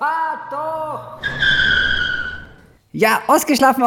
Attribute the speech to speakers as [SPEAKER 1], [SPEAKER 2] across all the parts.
[SPEAKER 1] Ja, ausgeschlafen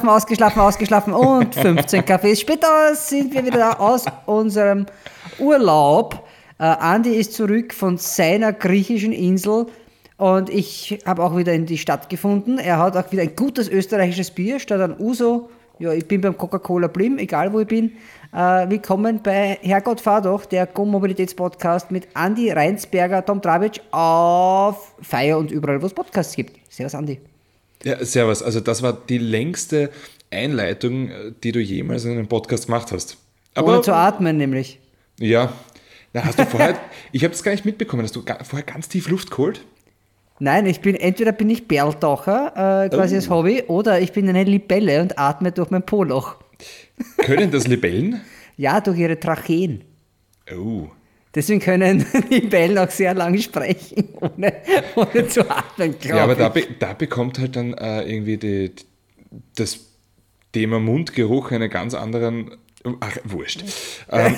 [SPEAKER 1] und 15 Kaffees später sind wir wieder da aus unserem Urlaub. Andi ist zurück von seiner griechischen Insel und ich habe auch wieder in die Stadt gefunden. Er hat auch wieder ein gutes österreichisches Bier statt ein Uso. Ja, ich bin beim Coca-Cola Blim, egal wo ich bin. Willkommen bei Herrgott fahr doch, der Go-Mobilitäts-Podcast mit Andi Reinsberger, Tom Drabic auf Feier und überall, wo es Podcasts gibt. Servus, Andi.
[SPEAKER 2] Ja, servus. Also das war die längste Einleitung, die du jemals in einem Podcast gemacht hast.
[SPEAKER 1] Aber ohne zu atmen nämlich.
[SPEAKER 2] Ja. Na, hast du vorher, ich habe das gar nicht mitbekommen, hast du vorher ganz tief Luft geholt?
[SPEAKER 1] Nein, entweder bin ich Berltaucher, quasi als Hobby, oder ich bin eine Libelle und atme durch mein Po-Loch.
[SPEAKER 2] Können das Libellen?
[SPEAKER 1] Ja, durch ihre Tracheen.
[SPEAKER 2] Oh.
[SPEAKER 1] Deswegen können Libellen auch sehr lange sprechen, ohne zu atmen, glaube ich.
[SPEAKER 2] Ja, aber da bekommt halt dann irgendwie das Thema Mundgeruch einen ganz anderen... Ach, wurscht.
[SPEAKER 1] Das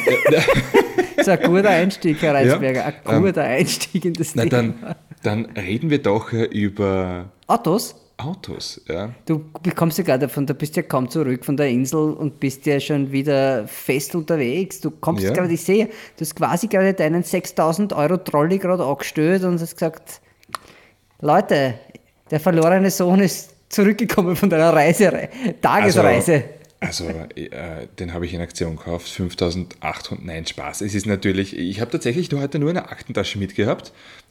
[SPEAKER 1] ist ein guter Einstieg, Herr Reinsberger, ein guter Einstieg in das Thema.
[SPEAKER 2] Dann reden wir doch über... Autos, ja.
[SPEAKER 1] Du kommst ja gerade du bist ja kaum zurück von der Insel und bist ja schon wieder fest unterwegs. Du kommst gerade, ich sehe, du hast quasi gerade deinen 6.000 € Trolley gerade angestellt und hast gesagt, Leute, der verlorene Sohn ist zurückgekommen von deiner Tagesreise.
[SPEAKER 2] Also den habe ich in Aktion gekauft, 5.800, nein, Spaß. Es ist natürlich, ich habe tatsächlich heute nur eine Aktentasche mitgehabt,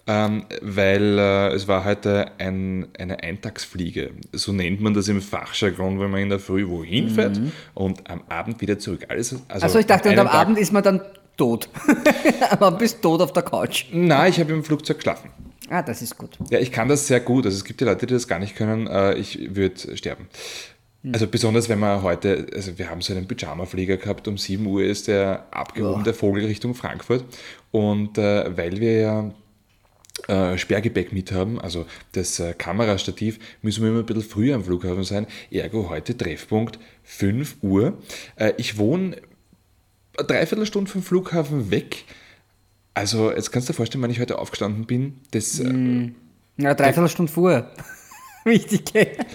[SPEAKER 2] weil es war heute eine Eintagsfliege. So nennt man das im Fachjargon, wenn man in der Früh wohin fährt und am Abend wieder zurück.
[SPEAKER 1] Also ich dachte, und am Abend ist man dann tot. Man bist tot auf der Couch.
[SPEAKER 2] Nein, ich habe im Flugzeug geschlafen.
[SPEAKER 1] Ah, das ist gut.
[SPEAKER 2] Ja, ich kann das sehr gut. Also es gibt ja Leute, die das gar nicht können. Ich würde sterben. Also besonders, wenn man heute, also wir haben so einen Pyjama-Flieger gehabt, um 7 Uhr ist der abgehoben, der Vogel Richtung Frankfurt. Und weil wir ja Sperrgepäck mit haben, also das Kamerastativ, müssen wir immer ein bisschen früher am Flughafen sein. Ergo heute Treffpunkt 5 Uhr. Ich wohne eine Dreiviertelstunde vom Flughafen weg. Also jetzt kannst du dir vorstellen, wenn ich heute aufgestanden bin, das...
[SPEAKER 1] Ja, Dreiviertelstunde vor. Wichtig.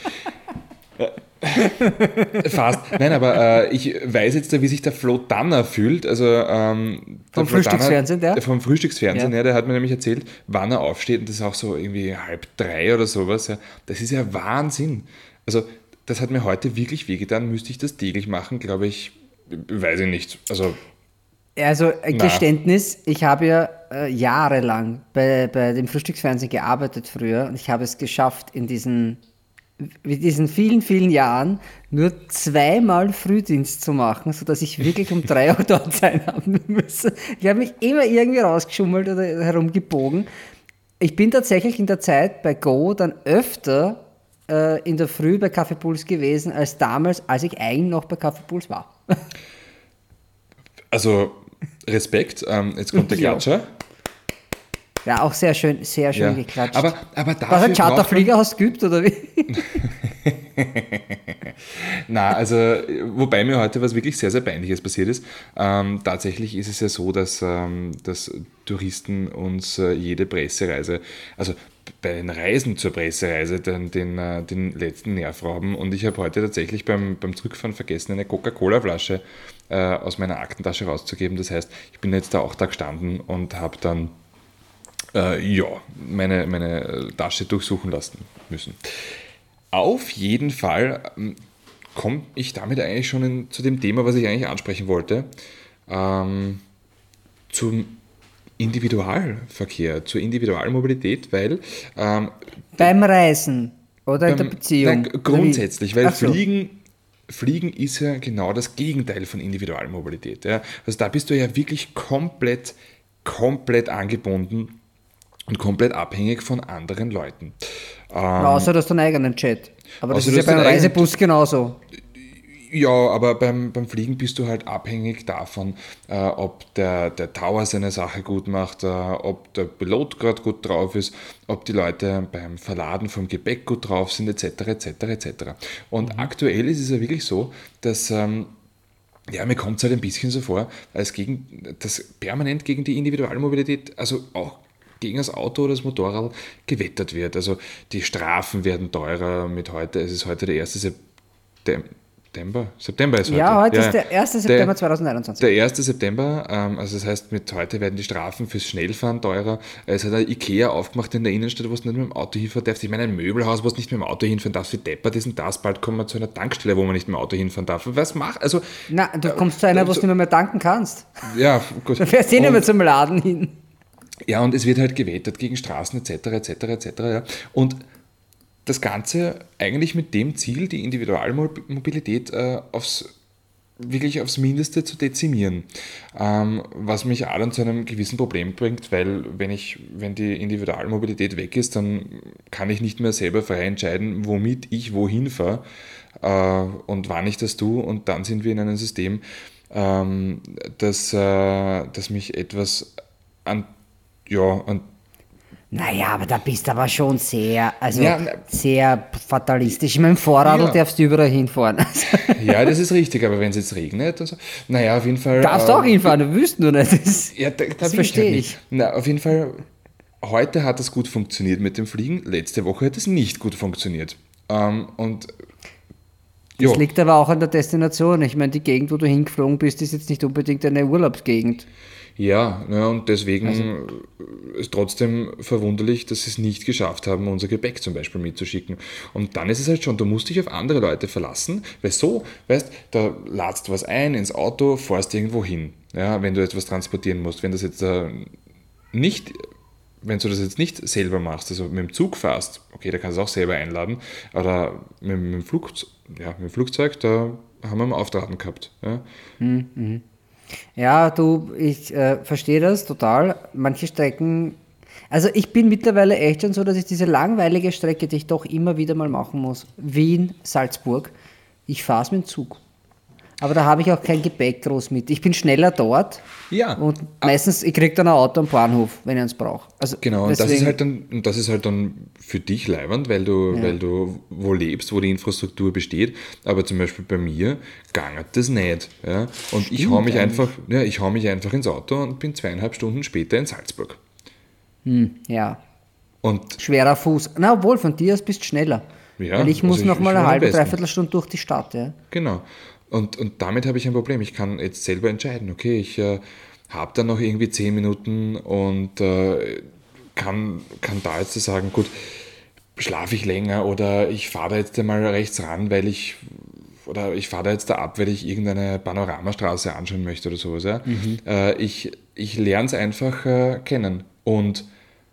[SPEAKER 2] Fast. Nein, aber ich weiß jetzt, wie sich der Flo Danner fühlt. Also,
[SPEAKER 1] vom Frühstücksfernsehen, der?
[SPEAKER 2] Vom Frühstücksfernsehen, ja, der hat mir nämlich erzählt, wann er aufsteht. Und das ist auch so irgendwie 2:30 oder sowas. Ja. Das ist ja Wahnsinn. Also, das hat mir heute wirklich wehgetan. Müsste ich das täglich machen, glaube ich, weiß ich nicht. Also
[SPEAKER 1] Geständnis, ich habe ja jahrelang bei dem Frühstücksfernsehen gearbeitet früher und ich habe es geschafft, in diesen vielen, vielen Jahren nur 2-mal Frühdienst zu machen, sodass ich wirklich um 3 Uhr dort sein haben müssen. Ich habe mich immer irgendwie rausgeschummelt oder herumgebogen. Ich bin tatsächlich in der Zeit bei Go dann öfter in der Früh bei Kaffeepuls gewesen, als damals, als ich eigentlich noch bei Kaffeepuls war.
[SPEAKER 2] Also Respekt, jetzt kommt der Klatscher.
[SPEAKER 1] Ja, auch sehr schön geklatscht.
[SPEAKER 2] Aber dafür
[SPEAKER 1] was, ein Charterflieger hast du geübt, oder wie?
[SPEAKER 2] Na, also, wobei mir heute was wirklich sehr, sehr Peinliches passiert ist. Tatsächlich ist es ja so, dass Touristen uns jede Pressereise, also bei den Reisen zur Pressereise, den letzten Nerv rauben. Und ich habe heute tatsächlich beim Zurückfahren vergessen, eine Coca-Cola-Flasche aus meiner Aktentasche rauszugeben. Das heißt, ich bin jetzt da auch da gestanden und habe dann meine Tasche durchsuchen lassen müssen. Auf jeden Fall komme ich damit eigentlich schon zu dem Thema, was ich eigentlich ansprechen wollte, zum Individualverkehr, zur Individualmobilität, weil...
[SPEAKER 1] beim Reisen oder in der Beziehung?
[SPEAKER 2] Nein, grundsätzlich, weil Fliegen ist ja genau das Gegenteil von Individualmobilität. Ja. Also da bist du ja wirklich komplett angebunden und komplett abhängig von anderen Leuten.
[SPEAKER 1] Außer du hast deinen eigenen Jet. Aber das ist ja beim Reisebus genauso.
[SPEAKER 2] Ja, aber beim Fliegen bist du halt abhängig davon, ob der Tower seine Sache gut macht, ob der Pilot gerade gut drauf ist, ob die Leute beim Verladen vom Gepäck gut drauf sind, etc. Und aktuell ist es ja wirklich so, dass mir kommt es halt ein bisschen so vor, als das permanent gegen die Individualmobilität, also auch gegen das Auto oder das Motorrad gewettert wird. Also die Strafen werden teurer mit heute. Es ist heute der 1. September. September ist heute.
[SPEAKER 1] Ja, heute ist der 1. September 2021.
[SPEAKER 2] Der 1. September, also das heißt, mit heute werden die Strafen fürs Schnellfahren teurer. Es hat ein Ikea aufgemacht in der Innenstadt, wo du nicht mit dem Auto hinfahren darfst. Ich meine, ein Möbelhaus, wo du nicht mit dem Auto hinfahren darfst, wie deppert ist denn das? Bald kommen wir zu einer Tankstelle, wo man nicht mit dem Auto hinfahren darf. Was macht? Also,
[SPEAKER 1] Na, du kommst zu einer, wo du nicht mehr tanken kannst.
[SPEAKER 2] ja, gut.
[SPEAKER 1] Da fährst du nicht mehr zum Laden hin.
[SPEAKER 2] Ja, und es wird halt gewettet gegen Straßen etc. Ja. Und das Ganze eigentlich mit dem Ziel, die Individualmobilität wirklich aufs Mindeste zu dezimieren. Was mich auch dann zu einem gewissen Problem bringt, weil wenn die Individualmobilität weg ist, dann kann ich nicht mehr selber frei entscheiden, womit ich wohin fahre und wann ich das tue. Und dann sind wir in einem System, das mich etwas an
[SPEAKER 1] Naja, aber da bist du aber schon sehr fatalistisch. Mit dem Fahrrad darfst du überall hinfahren.
[SPEAKER 2] Ja, das ist richtig, aber wenn es jetzt regnet, also, naja, auf jeden Fall...
[SPEAKER 1] Darfst du auch hinfahren, du willst nur nicht.
[SPEAKER 2] Das verstehe ich. Na, auf jeden Fall, heute hat es gut funktioniert mit dem Fliegen, letzte Woche hat es nicht gut funktioniert.
[SPEAKER 1] Das liegt aber auch an der Destination. Ich meine, die Gegend, wo du hingeflogen bist, ist jetzt nicht unbedingt eine Urlaubsgegend.
[SPEAKER 2] Ja, und deswegen ist trotzdem verwunderlich, dass sie es nicht geschafft haben, unser Gepäck zum Beispiel mitzuschicken. Und dann ist es halt schon, du musst dich auf andere Leute verlassen, weil so, weißt, da ladst du was ein ins Auto, fährst irgendwo hin, ja, wenn du etwas transportieren musst. Wenn du das jetzt nicht selber machst, also mit dem Zug fährst, okay, da kannst du es auch selber einladen, aber mit dem Flugzeug, da haben wir einen Auftrag gehabt. Ja.
[SPEAKER 1] Ja, ich verstehe das total. Manche Strecken, also ich bin mittlerweile echt schon so, dass ich diese langweilige Strecke, die ich doch immer wieder mal machen muss, Wien, Salzburg, ich fahre es mit dem Zug. Aber da habe ich auch kein Gepäck groß mit. Ich bin schneller dort und meistens, ich kriege dann ein Auto am Bahnhof, wenn ich es brauche. Also
[SPEAKER 2] genau, und das ist halt dann für dich leiwand, weil du wo lebst, wo die Infrastruktur besteht. Aber zum Beispiel bei mir gangert das nicht. Ja? Und ich hau mich einfach ins Auto und bin 2,5 Stunden später in Salzburg.
[SPEAKER 1] Ja.
[SPEAKER 2] Und
[SPEAKER 1] schwerer Fuß. Na, obwohl, von dir aus bist du schneller. Ja, weil ich muss noch mal eine halbe, dreiviertel Stunde durch die Stadt. Ja.
[SPEAKER 2] Genau. Und damit habe ich ein Problem. Ich kann jetzt selber entscheiden, okay, ich habe dann noch irgendwie 10 Minuten und kann da jetzt sagen, gut, schlafe ich länger oder ich fahre da jetzt einmal rechts ran, ich fahre da jetzt da ab, weil ich irgendeine Panoramastraße anschauen möchte oder sowas. Ja? Ich lerne es einfach kennen. Und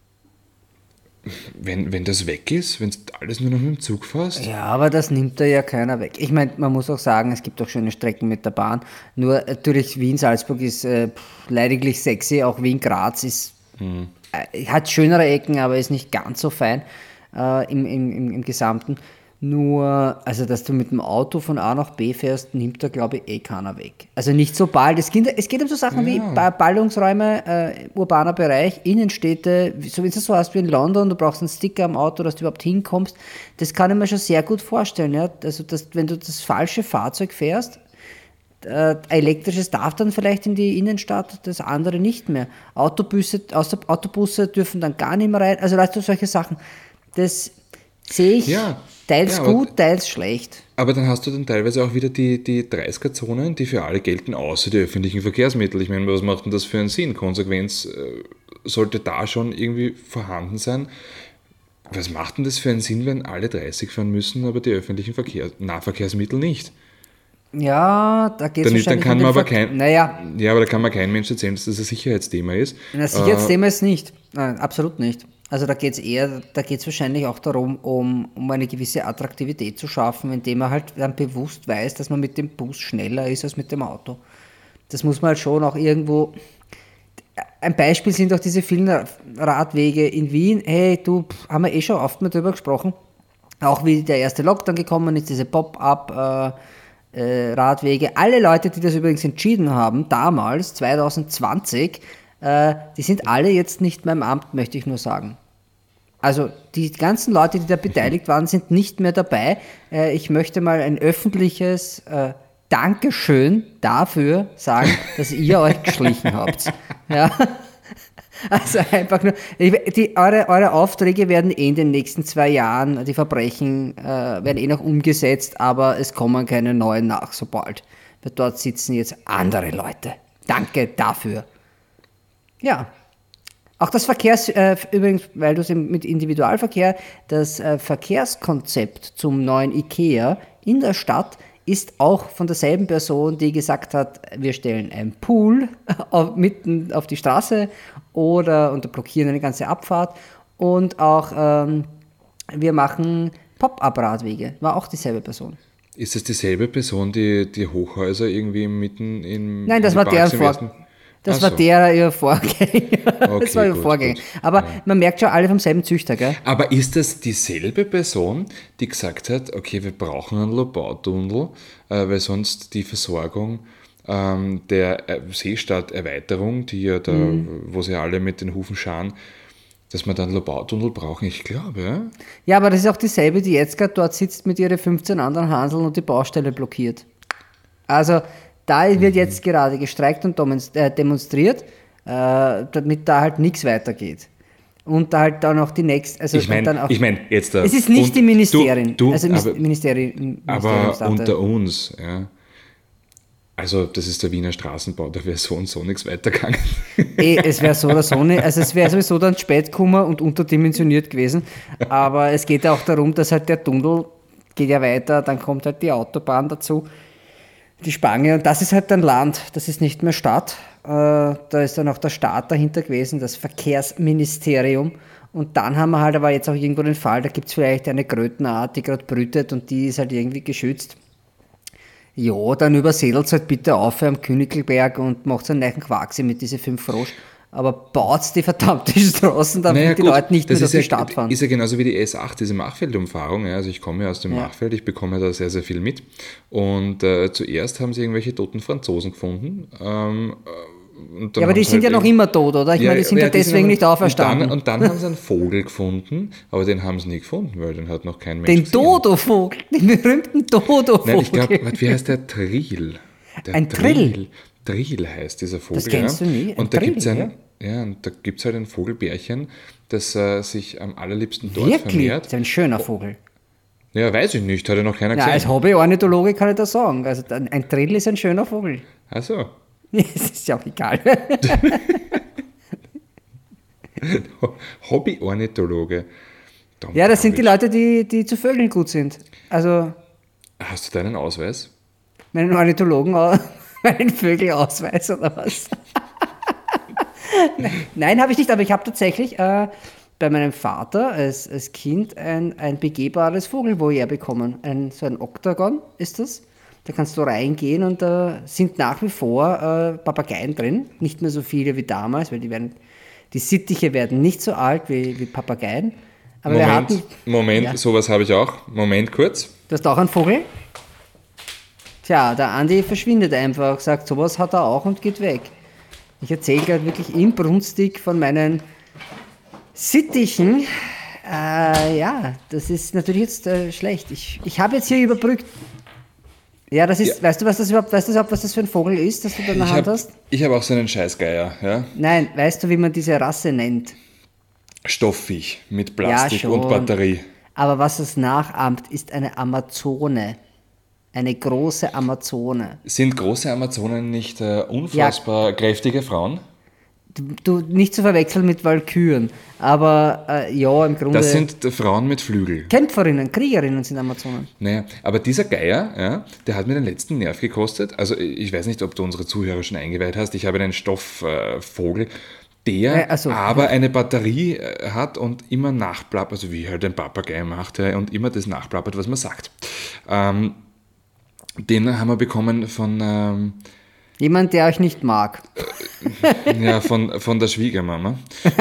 [SPEAKER 2] wenn das weg ist, wenn du alles nur noch mit dem Zug fährst.
[SPEAKER 1] Ja, aber das nimmt da ja keiner weg. Ich meine, man muss auch sagen, es gibt auch schöne Strecken mit der Bahn. Nur natürlich Wien-Salzburg ist lediglich sexy, auch Wien-Graz ist hat schönere Ecken, aber ist nicht ganz so fein im Gesamten. Nur, also dass du mit dem Auto von A nach B fährst, nimmt da, glaube ich, keiner weg. Also nicht so bald. Es geht um so Sachen wie Ballungsräume, urbaner Bereich, Innenstädte, so wie du es so hast wie in London, du brauchst einen Sticker am Auto, dass du überhaupt hinkommst. Das kann ich mir schon sehr gut vorstellen. Ja? Also, wenn du das falsche Fahrzeug fährst, elektrisches darf dann vielleicht in die Innenstadt, das andere nicht mehr. Autobusse dürfen dann gar nicht mehr rein. Also weißt du, solche Sachen. Das sehe ich teils gut, teils schlecht.
[SPEAKER 2] Aber dann hast du dann teilweise auch wieder die 30er-Zonen, die für alle gelten, außer die öffentlichen Verkehrsmittel. Ich meine, was macht denn das für einen Sinn? Konsequenz sollte da schon irgendwie vorhanden sein. Was macht denn das für einen Sinn, wenn alle 30 fahren müssen, aber die öffentlichen Nahverkehrsmittel nicht?
[SPEAKER 1] Ja, da geht es wahrscheinlich
[SPEAKER 2] dann kann man aber da kann man kein Mensch erzählen, dass das ein Sicherheitsthema ist.
[SPEAKER 1] Ein Sicherheitsthema ist nicht. Nein, absolut nicht. Also da geht es wahrscheinlich auch darum, um eine gewisse Attraktivität zu schaffen, indem man halt dann bewusst weiß, dass man mit dem Bus schneller ist als mit dem Auto. Das muss man halt schon auch irgendwo... Ein Beispiel sind auch diese vielen Radwege in Wien. Hey, haben wir schon oft mal drüber gesprochen. Auch wie der erste Lockdown gekommen ist, diese Pop-up Radwege. Alle Leute, die das übrigens entschieden haben, damals, 2020, die sind alle jetzt nicht mehr im Amt, möchte ich nur sagen. Also die ganzen Leute, die da beteiligt waren, sind nicht mehr dabei. Ich möchte mal ein öffentliches Dankeschön dafür sagen, dass ihr euch geschlichen habt. Ja. Also einfach nur, eure Aufträge werden in den nächsten 2 Jahren, die Verbrechen werden noch umgesetzt, aber es kommen keine neuen nach, sobald. Weil dort sitzen jetzt andere Leute. Danke dafür. Ja. Auch das übrigens, weil du es mit Individualverkehr, das Verkehrskonzept zum neuen IKEA in der Stadt ist auch von derselben Person, die gesagt hat, wir stellen einen Pool mitten auf die Straße und blockieren eine ganze Abfahrt und auch wir machen Pop-up-Radwege. War auch dieselbe Person.
[SPEAKER 2] Ist das dieselbe Person, die Hochhäuser irgendwie mitten in
[SPEAKER 1] Nein, das war der Das war ihr Vorgänger.
[SPEAKER 2] Okay,
[SPEAKER 1] das war ihr Vorgänger. Gut. Aber man merkt schon, alle vom selben Züchter, gell?
[SPEAKER 2] Aber ist das dieselbe Person, die gesagt hat, okay, wir brauchen einen Lobautunnel, weil sonst die Versorgung der Seestadterweiterung, die ja da, wo sie alle mit den Hufen scharen, dass wir dann einen Lobautunnel brauchen, ich glaube. Ja?
[SPEAKER 1] Ja, aber das ist auch dieselbe, die jetzt gerade dort sitzt mit ihren 15 anderen Hanseln und die Baustelle blockiert. Also da wird jetzt gerade gestreikt und demonstriert, damit da halt nichts weitergeht. Und da halt dann auch die nächste... Also
[SPEAKER 2] ich meine, jetzt...
[SPEAKER 1] Es ist nicht die Ministerin.
[SPEAKER 2] Ministerium aber unter uns, ja. Also das ist der Wiener Straßenbau, da wäre so und so nichts weitergegangen.
[SPEAKER 1] Es wäre so oder so nicht. Also es wäre sowieso dann spät gekommen und unterdimensioniert gewesen. Aber es geht ja auch darum, dass halt der Tunnel geht ja weiter, dann kommt halt die Autobahn dazu, die Spange, und das ist halt dann Land, das ist nicht mehr Stadt. Da ist dann auch der Staat dahinter gewesen, das Verkehrsministerium. Und dann haben wir halt aber jetzt auch irgendwo den Fall, da gibt es vielleicht eine Krötenart, die gerade brütet und die ist halt irgendwie geschützt. Ja, dann übersedelt halt bitte auf am Königelberg und macht einen neuen Quaxi mit diesen 5 Frosch. Aber baut die verdammte Straßen, damit die Leute nicht mehr durch die Stadt fahren.
[SPEAKER 2] Ist ja genauso wie die S8, diese Machfeld-Umfahrung. Ja, also ich komme ja aus dem Machfeld, ich bekomme da sehr, sehr viel mit. Und zuerst haben sie irgendwelche toten Franzosen gefunden.
[SPEAKER 1] Ja, aber die sind ja noch immer tot, oder? Ich meine, die sind ja deswegen nicht auferstanden.
[SPEAKER 2] Und dann haben sie einen Vogel gefunden, aber den haben sie nie gefunden, weil den hat noch kein Mensch
[SPEAKER 1] gesehen. Den Dodo-Vogel, den berühmten Dodo-Vogel.
[SPEAKER 2] Nein, ich glaube, wie heißt der? Trill.
[SPEAKER 1] Ein Trill?
[SPEAKER 2] Trill heißt dieser Vogel.
[SPEAKER 1] Das kennst du nie?
[SPEAKER 2] Und da gibt es halt ein Vogelbärchen, das sich am allerliebsten dort
[SPEAKER 1] Wirklich?
[SPEAKER 2] vermehrt.
[SPEAKER 1] Das ist ein schöner Vogel.
[SPEAKER 2] Ja, weiß ich nicht, hat ja noch keiner gesehen.
[SPEAKER 1] Als Hobby-Ornithologe kann ich das sagen. Also ein Trill ist ein schöner Vogel.
[SPEAKER 2] Ach so.
[SPEAKER 1] Es ist ja auch egal.
[SPEAKER 2] Hobby-Ornithologe.
[SPEAKER 1] Ja, das sind die Leute, die zu Vögeln gut sind. Also.
[SPEAKER 2] Hast du deinen Ausweis?
[SPEAKER 1] Meinen meinen Vögelausweis oder was? Nein, habe ich nicht, aber ich habe tatsächlich bei meinem Vater als Kind ein begehbares Vogelvoyeur bekommen. So ein Oktagon ist das. Da kannst du reingehen und da sind nach wie vor Papageien drin. Nicht mehr so viele wie damals, weil die Sittiche werden nicht so alt wie Papageien. Aber
[SPEAKER 2] Moment, sowas habe ich auch. Moment kurz.
[SPEAKER 1] Du hast auch einen Vogel? Tja, der Andi verschwindet einfach, sagt, sowas hat er auch und geht weg. Ich erzähle gerade wirklich inbrünstig von meinen Sittichen. Ja, das ist natürlich jetzt schlecht. Ich habe jetzt hier überbrückt. Ja, das ist, weißt du, was das für ein Vogel ist, das du da in der Hand hast?
[SPEAKER 2] Ich habe auch so einen Scheißgeier, ja.
[SPEAKER 1] Nein, weißt du, wie man diese Rasse nennt?
[SPEAKER 2] Stoffviech mit Plastik und Batterie.
[SPEAKER 1] Aber was es nachahmt, ist eine Amazone. Eine große Amazone.
[SPEAKER 2] Sind große Amazonen nicht unfassbar kräftige Frauen?
[SPEAKER 1] Du nicht zu verwechseln mit Walküren, aber ja, im Grunde...
[SPEAKER 2] Das sind Frauen mit Flügel.
[SPEAKER 1] Kämpferinnen, Kriegerinnen sind Amazonen.
[SPEAKER 2] Naja, aber dieser Geier, ja, der hat mir den letzten Nerv gekostet. Also ich weiß nicht, ob du unsere Zuhörer schon eingeweiht hast. Ich habe einen Stoffvogel, der eine Batterie hat und immer nachplappert, also wie halt ein Papagei macht, ja, und immer das nachplappert, was man sagt. Den haben wir bekommen von...
[SPEAKER 1] Jemand, der euch nicht mag.
[SPEAKER 2] Ja, von der Schwiegermama.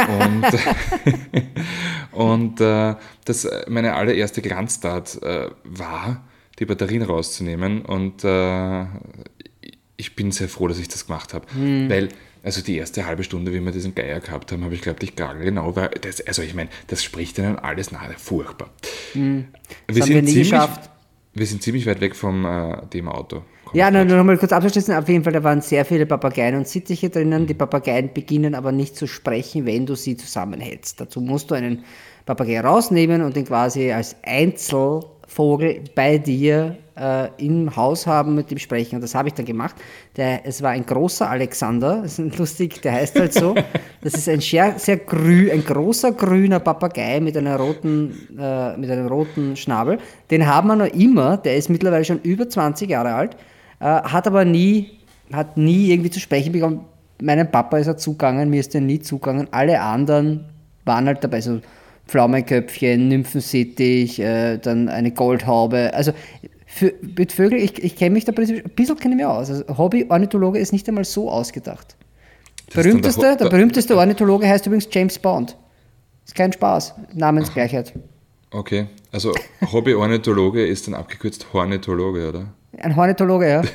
[SPEAKER 2] Und das meine allererste Glanztat war, die Batterien rauszunehmen. Und ich bin sehr froh, dass ich das gemacht habe. Weil, also die erste halbe Stunde, wie wir diesen Geier gehabt haben, habe ich geglaubt, ich gagel genau. Also ich meine, das spricht ihnen alles nahe. Furchtbar.
[SPEAKER 1] Das haben wir nie geschafft.
[SPEAKER 2] wir sind ziemlich weit weg vom dem Auto.
[SPEAKER 1] Ja, nur noch mal kurz abzuschließen. Auf jeden Fall, da waren sehr viele Papageien und Sittiche drinnen. Die Papageien beginnen aber nicht zu sprechen, wenn du sie zusammenhältst. Dazu musst du einen Papagei rausnehmen und den quasi als Einzelvogel bei dir im Haus haben, mit dem sprechen. Und das habe ich dann gemacht. Es war ein großer Alexander, das ist lustig, der heißt halt so. Das ist ein ein großer grüner Papagei mit einem roten Schnabel. Den haben wir noch immer, der ist mittlerweile schon über 20 Jahre alt, hat nie irgendwie zu sprechen bekommen. Meinem Papa ist er zugegangen, mir ist er nie zugegangen. Alle anderen waren halt dabei, so Pflaumenköpfchen, Nymphensittich, dann eine Goldhaube. Also mit Vögeln, ich kenne mich da ein bisschen kenne ich mich aus. Also Hobby-Ornithologe ist nicht einmal so ausgedacht. Der berühmteste Ornithologe heißt übrigens James Bond. Ist kein Spaß, Namensgleichheit.
[SPEAKER 2] Okay, also Hobby-Ornithologe ist dann abgekürzt Hornithologe, oder?
[SPEAKER 1] Ein Hornithologe, ja.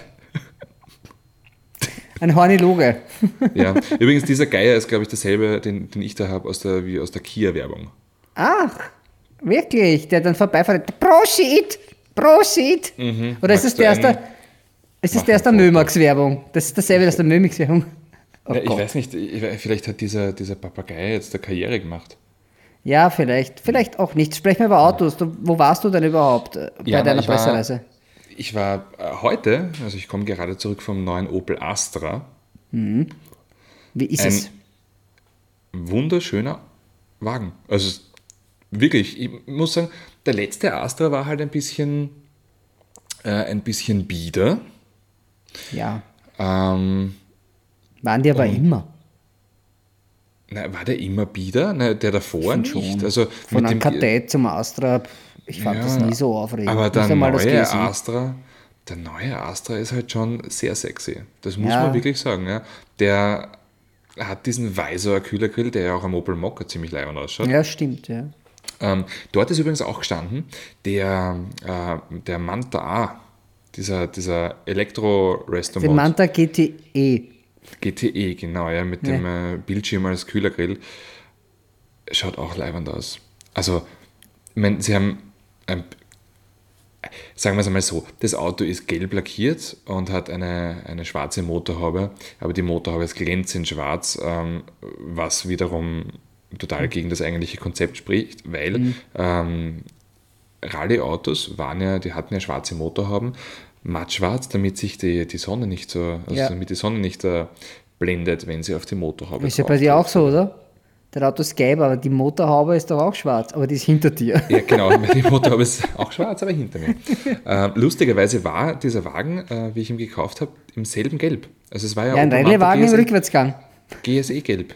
[SPEAKER 1] Ein Horniloge.
[SPEAKER 2] Ja, übrigens dieser Geier ist, glaube ich, derselbe, den ich da habe, aus der Kia-Werbung.
[SPEAKER 1] Ach, wirklich? Der dann vorbeifährt. Prosit! Prosit! Oder ist es der aus der Mömax-Werbung? Das ist dasselbe aus der Mömax-Werbung. Oh
[SPEAKER 2] ja, ich weiß nicht, vielleicht hat dieser Papagei jetzt eine Karriere gemacht.
[SPEAKER 1] Ja, vielleicht auch nicht. Sprechen wir über Autos. Wo warst du denn überhaupt bei deiner Pressereise?
[SPEAKER 2] Ich war heute, also ich komme gerade zurück vom neuen Opel Astra.
[SPEAKER 1] Wie ist es?
[SPEAKER 2] Wunderschöner Wagen. Also wirklich, ich muss sagen, der letzte Astra war halt ein bisschen bieder.
[SPEAKER 1] Ja.
[SPEAKER 2] Waren
[SPEAKER 1] die aber immer?
[SPEAKER 2] Na, war der immer bieder? Na, der davor nicht.
[SPEAKER 1] Schon.
[SPEAKER 2] Also
[SPEAKER 1] von einem Kadett zum Astra, ich fand das nie so aufregend.
[SPEAKER 2] Aber der neue Astra ist halt schon sehr sexy. Das muss man wirklich sagen. Ja. Der hat diesen Visor-Kühlergrill, der ja auch am Opel Mokka ziemlich leibend ausschaut.
[SPEAKER 1] Ja, stimmt, ja.
[SPEAKER 2] Dort ist übrigens auch gestanden, der Manta A, dieser Elektro-Resto-Mod.
[SPEAKER 1] Der Manta GTE.
[SPEAKER 2] GTE, genau, ja, mit dem Bildschirm als Kühlergrill. Schaut auch leibend aus. Also, ich meine, sie haben, sagen wir es einmal so, das Auto ist gelb lackiert und hat eine schwarze Motorhaube, aber die Motorhaube ist glänzend schwarz, was wiederum total gegen das eigentliche Konzept spricht, weil Rallye-Autos die hatten ja schwarze Motorhauben, mattschwarz, damit sich die Sonne nicht damit die Sonne nicht blendet, wenn sie auf die Motorhaube
[SPEAKER 1] ist ja bei dir auch so, oder? Der Auto ist gelb, aber die Motorhaube ist doch auch schwarz, aber die ist hinter dir.
[SPEAKER 2] Ja, genau, die Motorhaube ist auch schwarz, aber hinter mir. Lustigerweise war dieser Wagen, wie ich ihn gekauft habe, im selben Gelb. Also es war ja
[SPEAKER 1] ein Rallye-Wagen im Rückwärtsgang.
[SPEAKER 2] GSE-Gelb.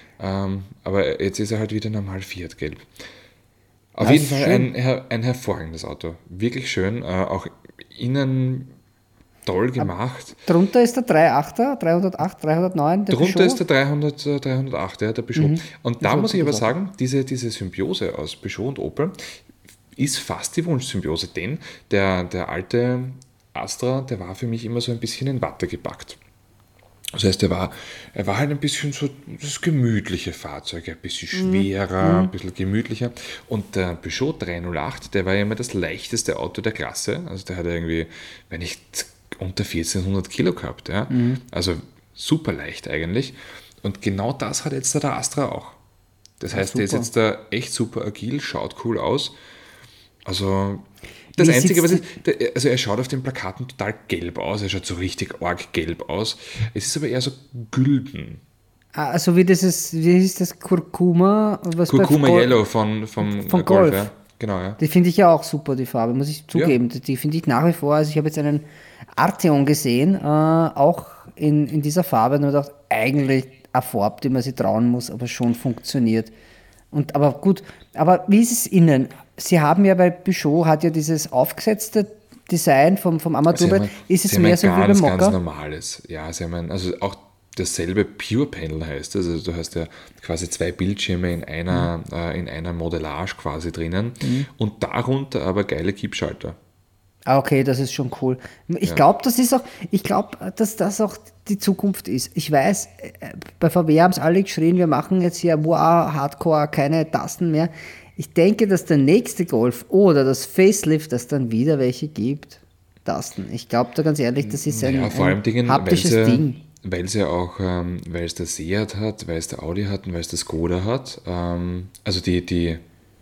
[SPEAKER 2] Aber jetzt ist er halt wieder normal Fiat-Gelb. Auf jeden Fall ein hervorragendes Auto. Wirklich schön. Auch innen toll gemacht.
[SPEAKER 1] Drunter ist der 308er, 308, 309, der
[SPEAKER 2] Drunter
[SPEAKER 1] Peugeot.
[SPEAKER 2] ist der 308, der Peugeot. Und da muss ich aber sagen, diese Symbiose aus Peugeot und Opel ist fast die Wunschsymbiose, denn der alte Astra, der war für mich immer so ein bisschen in Watte gepackt. Das heißt, er war halt ein bisschen so das gemütliche Fahrzeug, ein bisschen schwerer, ein bisschen gemütlicher. Und der Peugeot 308, der war ja immer das leichteste Auto der Klasse. Also der hat irgendwie, wenn nicht unter 1400 Kilo gehabt. Ja? Also super leicht eigentlich. Und genau das hat jetzt der Astra auch. Das heißt, der ist jetzt da echt super agil, schaut cool aus. Also das Einzige, also er schaut auf den Plakaten total gelb aus, er schaut so richtig arg gelb aus. Es ist aber eher so gülden.
[SPEAKER 1] Also wie ist das Kurkuma?
[SPEAKER 2] Kurkuma Yellow von Golf. Ja. Genau, ja.
[SPEAKER 1] Die finde ich ja auch super, die Farbe, muss ich zugeben. Ja. Die finde ich nach wie vor, also ich habe jetzt einen Arteon gesehen, auch in dieser Farbe, und habe gedacht, eigentlich eine Farbe, die man sich trauen muss, aber schon funktioniert. Aber gut, aber wie ist es innen? Sie haben ja bei Peugeot, hat ja dieses aufgesetzte Design vom Armaturenbrett, ist es mehr so wie beim Mokka?
[SPEAKER 2] Ganz normales, ja, sie haben also auch dasselbe Pure Panel heißt es, also du hast ja quasi zwei Bildschirme in einer Modellage quasi drinnen und darunter aber geile Kippschalter.
[SPEAKER 1] Ah, okay, das ist schon cool. Ich glaube, dass das auch die Zukunft ist. Ich weiß, bei VW haben es alle geschrien, wir machen jetzt hier Hardcore, keine Tasten mehr. Ich denke, dass der nächste Golf oder das Facelift, das dann wieder welche gibt, Tasten. Ich glaube da ganz ehrlich, das ist ein,
[SPEAKER 2] vor allem Dingen,
[SPEAKER 1] haptisches Ding.
[SPEAKER 2] Weil es ja auch, weil es der Seat hat, weil es der Audi hat und weil es der Skoda hat, also die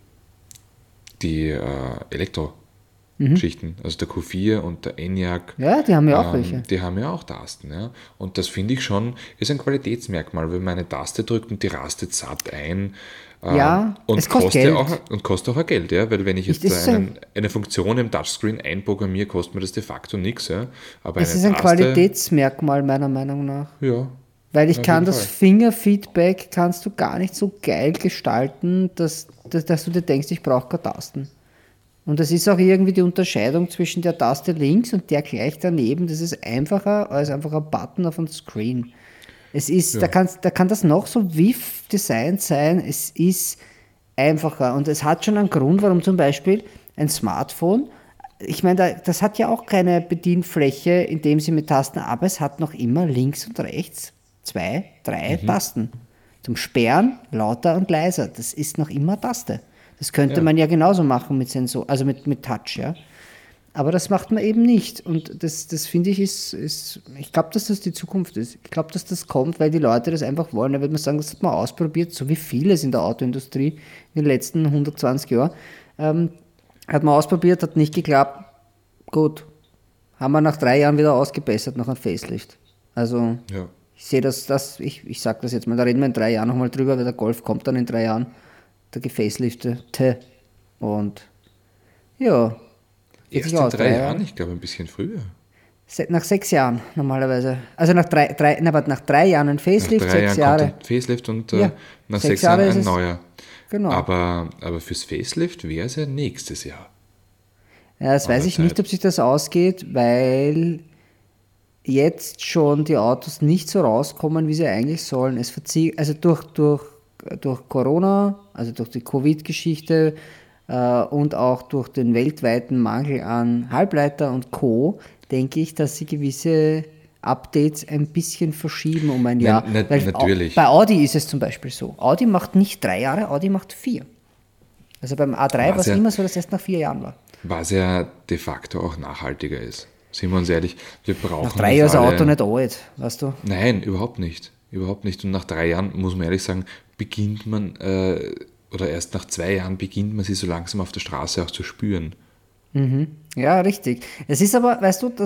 [SPEAKER 2] Elektro-Geschichten, also der Q4 und der Enyaq.
[SPEAKER 1] Ja, die haben ja auch welche.
[SPEAKER 2] Die haben ja auch Tasten, ja. Und das finde ich schon, ist ein Qualitätsmerkmal, wenn man eine Taste drückt und die rastet satt ein.
[SPEAKER 1] Ja,
[SPEAKER 2] und
[SPEAKER 1] es kostet Geld.
[SPEAKER 2] Kostet auch Geld, ja, weil wenn ich jetzt eine Funktion im Touchscreen einprogrammiere, kostet mir das de facto nichts, ja. Aber
[SPEAKER 1] es ist ein Qualitätsmerkmal meiner Meinung nach.
[SPEAKER 2] Ja.
[SPEAKER 1] Weil ich kann das Fingerfeedback kannst du gar nicht so geil gestalten, dass du dir denkst, ich brauche keine Tasten. Und das ist auch irgendwie die Unterscheidung zwischen der Taste links und der gleich daneben. Das ist einfacher als einfach ein Button auf dem Screen. Es ist, da kann das noch so VIF-Design sein, es ist einfacher. Und es hat schon einen Grund, warum zum Beispiel ein Smartphone, ich meine, das hat ja auch keine Bedienfläche, in dem sie mit Tasten, aber es hat noch immer links und rechts 2, 3 Tasten. Zum Sperren, lauter und leiser. Das ist noch immer Taste. Das könnte man ja genauso machen mit Sensor, also mit Touch, ja. Aber das macht man eben nicht. Und das finde ich ist, ich glaube, dass das die Zukunft ist. Ich glaube, dass das kommt, weil die Leute das einfach wollen. Da würde man sagen, das hat man ausprobiert, so wie vieles in der Autoindustrie in den letzten 120 Jahren. Hat man ausprobiert, hat nicht geklappt. Gut. Haben wir nach 3 Jahren wieder ausgebessert, nach einem Facelift. Also, ich sehe ich sage das jetzt mal, da reden wir in 3 Jahren nochmal drüber, weil der Golf kommt dann in 3 Jahren, der gefaceliftete. Und ja.
[SPEAKER 2] Erst in 3 Jahren? Ich glaube ein bisschen früher.
[SPEAKER 1] Nach 6 Jahren normalerweise. Also nach 3 Jahren ein Facelift, 6 Jahre.
[SPEAKER 2] Kommt ein Facelift und nach 6 Jahren ein neuer.
[SPEAKER 1] Genau.
[SPEAKER 2] Aber fürs Facelift wäre es ja nächstes Jahr.
[SPEAKER 1] Ja, das weiß ich nicht, ob sich das ausgeht, weil jetzt schon die Autos nicht so rauskommen, wie sie eigentlich sollen. Es verzieht, also durch Corona, also durch die Covid-Geschichte, und auch durch den weltweiten Mangel an Halbleiter und Co., denke ich, dass sie gewisse Updates ein bisschen verschieben um ein Jahr.
[SPEAKER 2] Natürlich.
[SPEAKER 1] Bei Audi ist es zum Beispiel so. Audi macht nicht 3 Jahre, Audi macht 4. Also beim A3 war es immer so, dass es erst nach 4 Jahren war.
[SPEAKER 2] Was ja de facto auch nachhaltiger ist. Sind wir uns ehrlich, wir brauchen
[SPEAKER 1] nach 3 Jahren ist ein Auto nicht alt, weißt du?
[SPEAKER 2] Nein, überhaupt nicht. Überhaupt nicht. Und nach 3 Jahren, muss man ehrlich sagen, beginnt man... oder erst nach 2 Jahren beginnt man sie so langsam auf der Straße auch zu spüren.
[SPEAKER 1] Ja, richtig. Es ist aber, weißt du,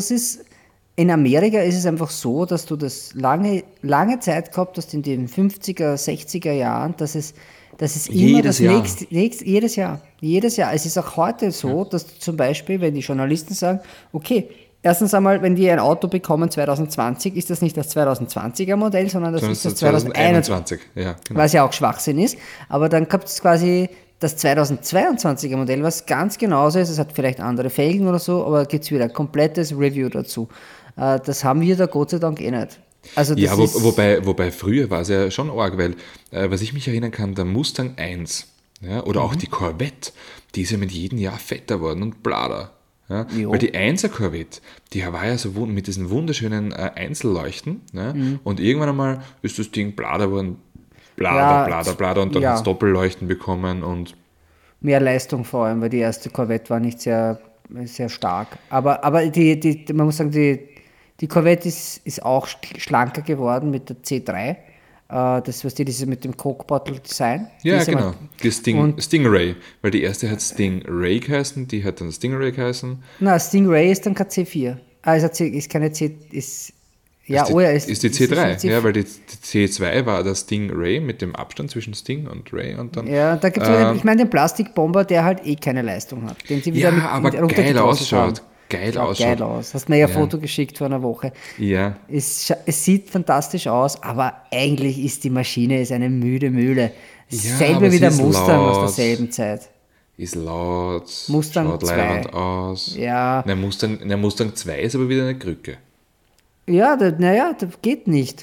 [SPEAKER 1] in Amerika ist es einfach so, dass du das lange Zeit gehabt hast, in den 50er, 60er Jahren, dass es immer das nächste, jedes Jahr. Es ist auch heute so, dass du zum Beispiel, wenn die Journalisten sagen, okay, erstens einmal, wenn die ein Auto bekommen 2020, ist das nicht das 2020er Modell, sondern das ist das 2021.
[SPEAKER 2] Ja, genau.
[SPEAKER 1] Was ja auch Schwachsinn ist. Aber dann gibt es quasi das 2022er Modell, was ganz genauso ist. Es hat vielleicht andere Felgen oder so, aber gibt es wieder ein komplettes Review dazu. Das haben wir da Gott sei Dank eh nicht. Also das
[SPEAKER 2] wobei früher war es ja schon arg, weil, was ich mich erinnern kann, der Mustang 1, ja, oder auch die Corvette, die ist ja mit jedem Jahr fetter worden und blader. Ja, weil die 1er Corvette, die war ja so mit diesen wunderschönen Einzelleuchten, ja, und irgendwann einmal ist das Ding blader geworden, blader und dann hat es Doppelleuchten bekommen und
[SPEAKER 1] mehr Leistung vor allem, weil die erste Corvette war nicht sehr, sehr stark. Aber man muss sagen, die Corvette ist auch schlanker geworden mit der C3. Das, was dieses mit dem Coke-Bottle-Design.
[SPEAKER 2] Ja, genau. Die Stingray. Weil die erste hat Stingray geheißen, die hat dann Stingray geheißen.
[SPEAKER 1] Na, Stingray ist dann kein C4. Ist keine C... Ist die
[SPEAKER 2] C3, ja, weil die C2 war der Stingray mit dem Abstand zwischen Sting und Ray und dann...
[SPEAKER 1] Ja, da gibt es ich meine den Plastikbomber, der halt keine Leistung hat. Den sie wieder
[SPEAKER 2] aber geil ausschaut.
[SPEAKER 1] Geil aus. Hast mir ja ein Foto geschickt vor einer Woche.
[SPEAKER 2] Ja.
[SPEAKER 1] Es sieht fantastisch aus, aber eigentlich ist die Maschine eine müde Mühle. Selbe wie der Mustang aus derselben Zeit.
[SPEAKER 2] Ist laut,
[SPEAKER 1] Mustang
[SPEAKER 2] schaut
[SPEAKER 1] 2.
[SPEAKER 2] leibend aus.
[SPEAKER 1] Ja.
[SPEAKER 2] Der Mustang 2 ist aber wieder eine Krücke.
[SPEAKER 1] Ja, das geht nicht.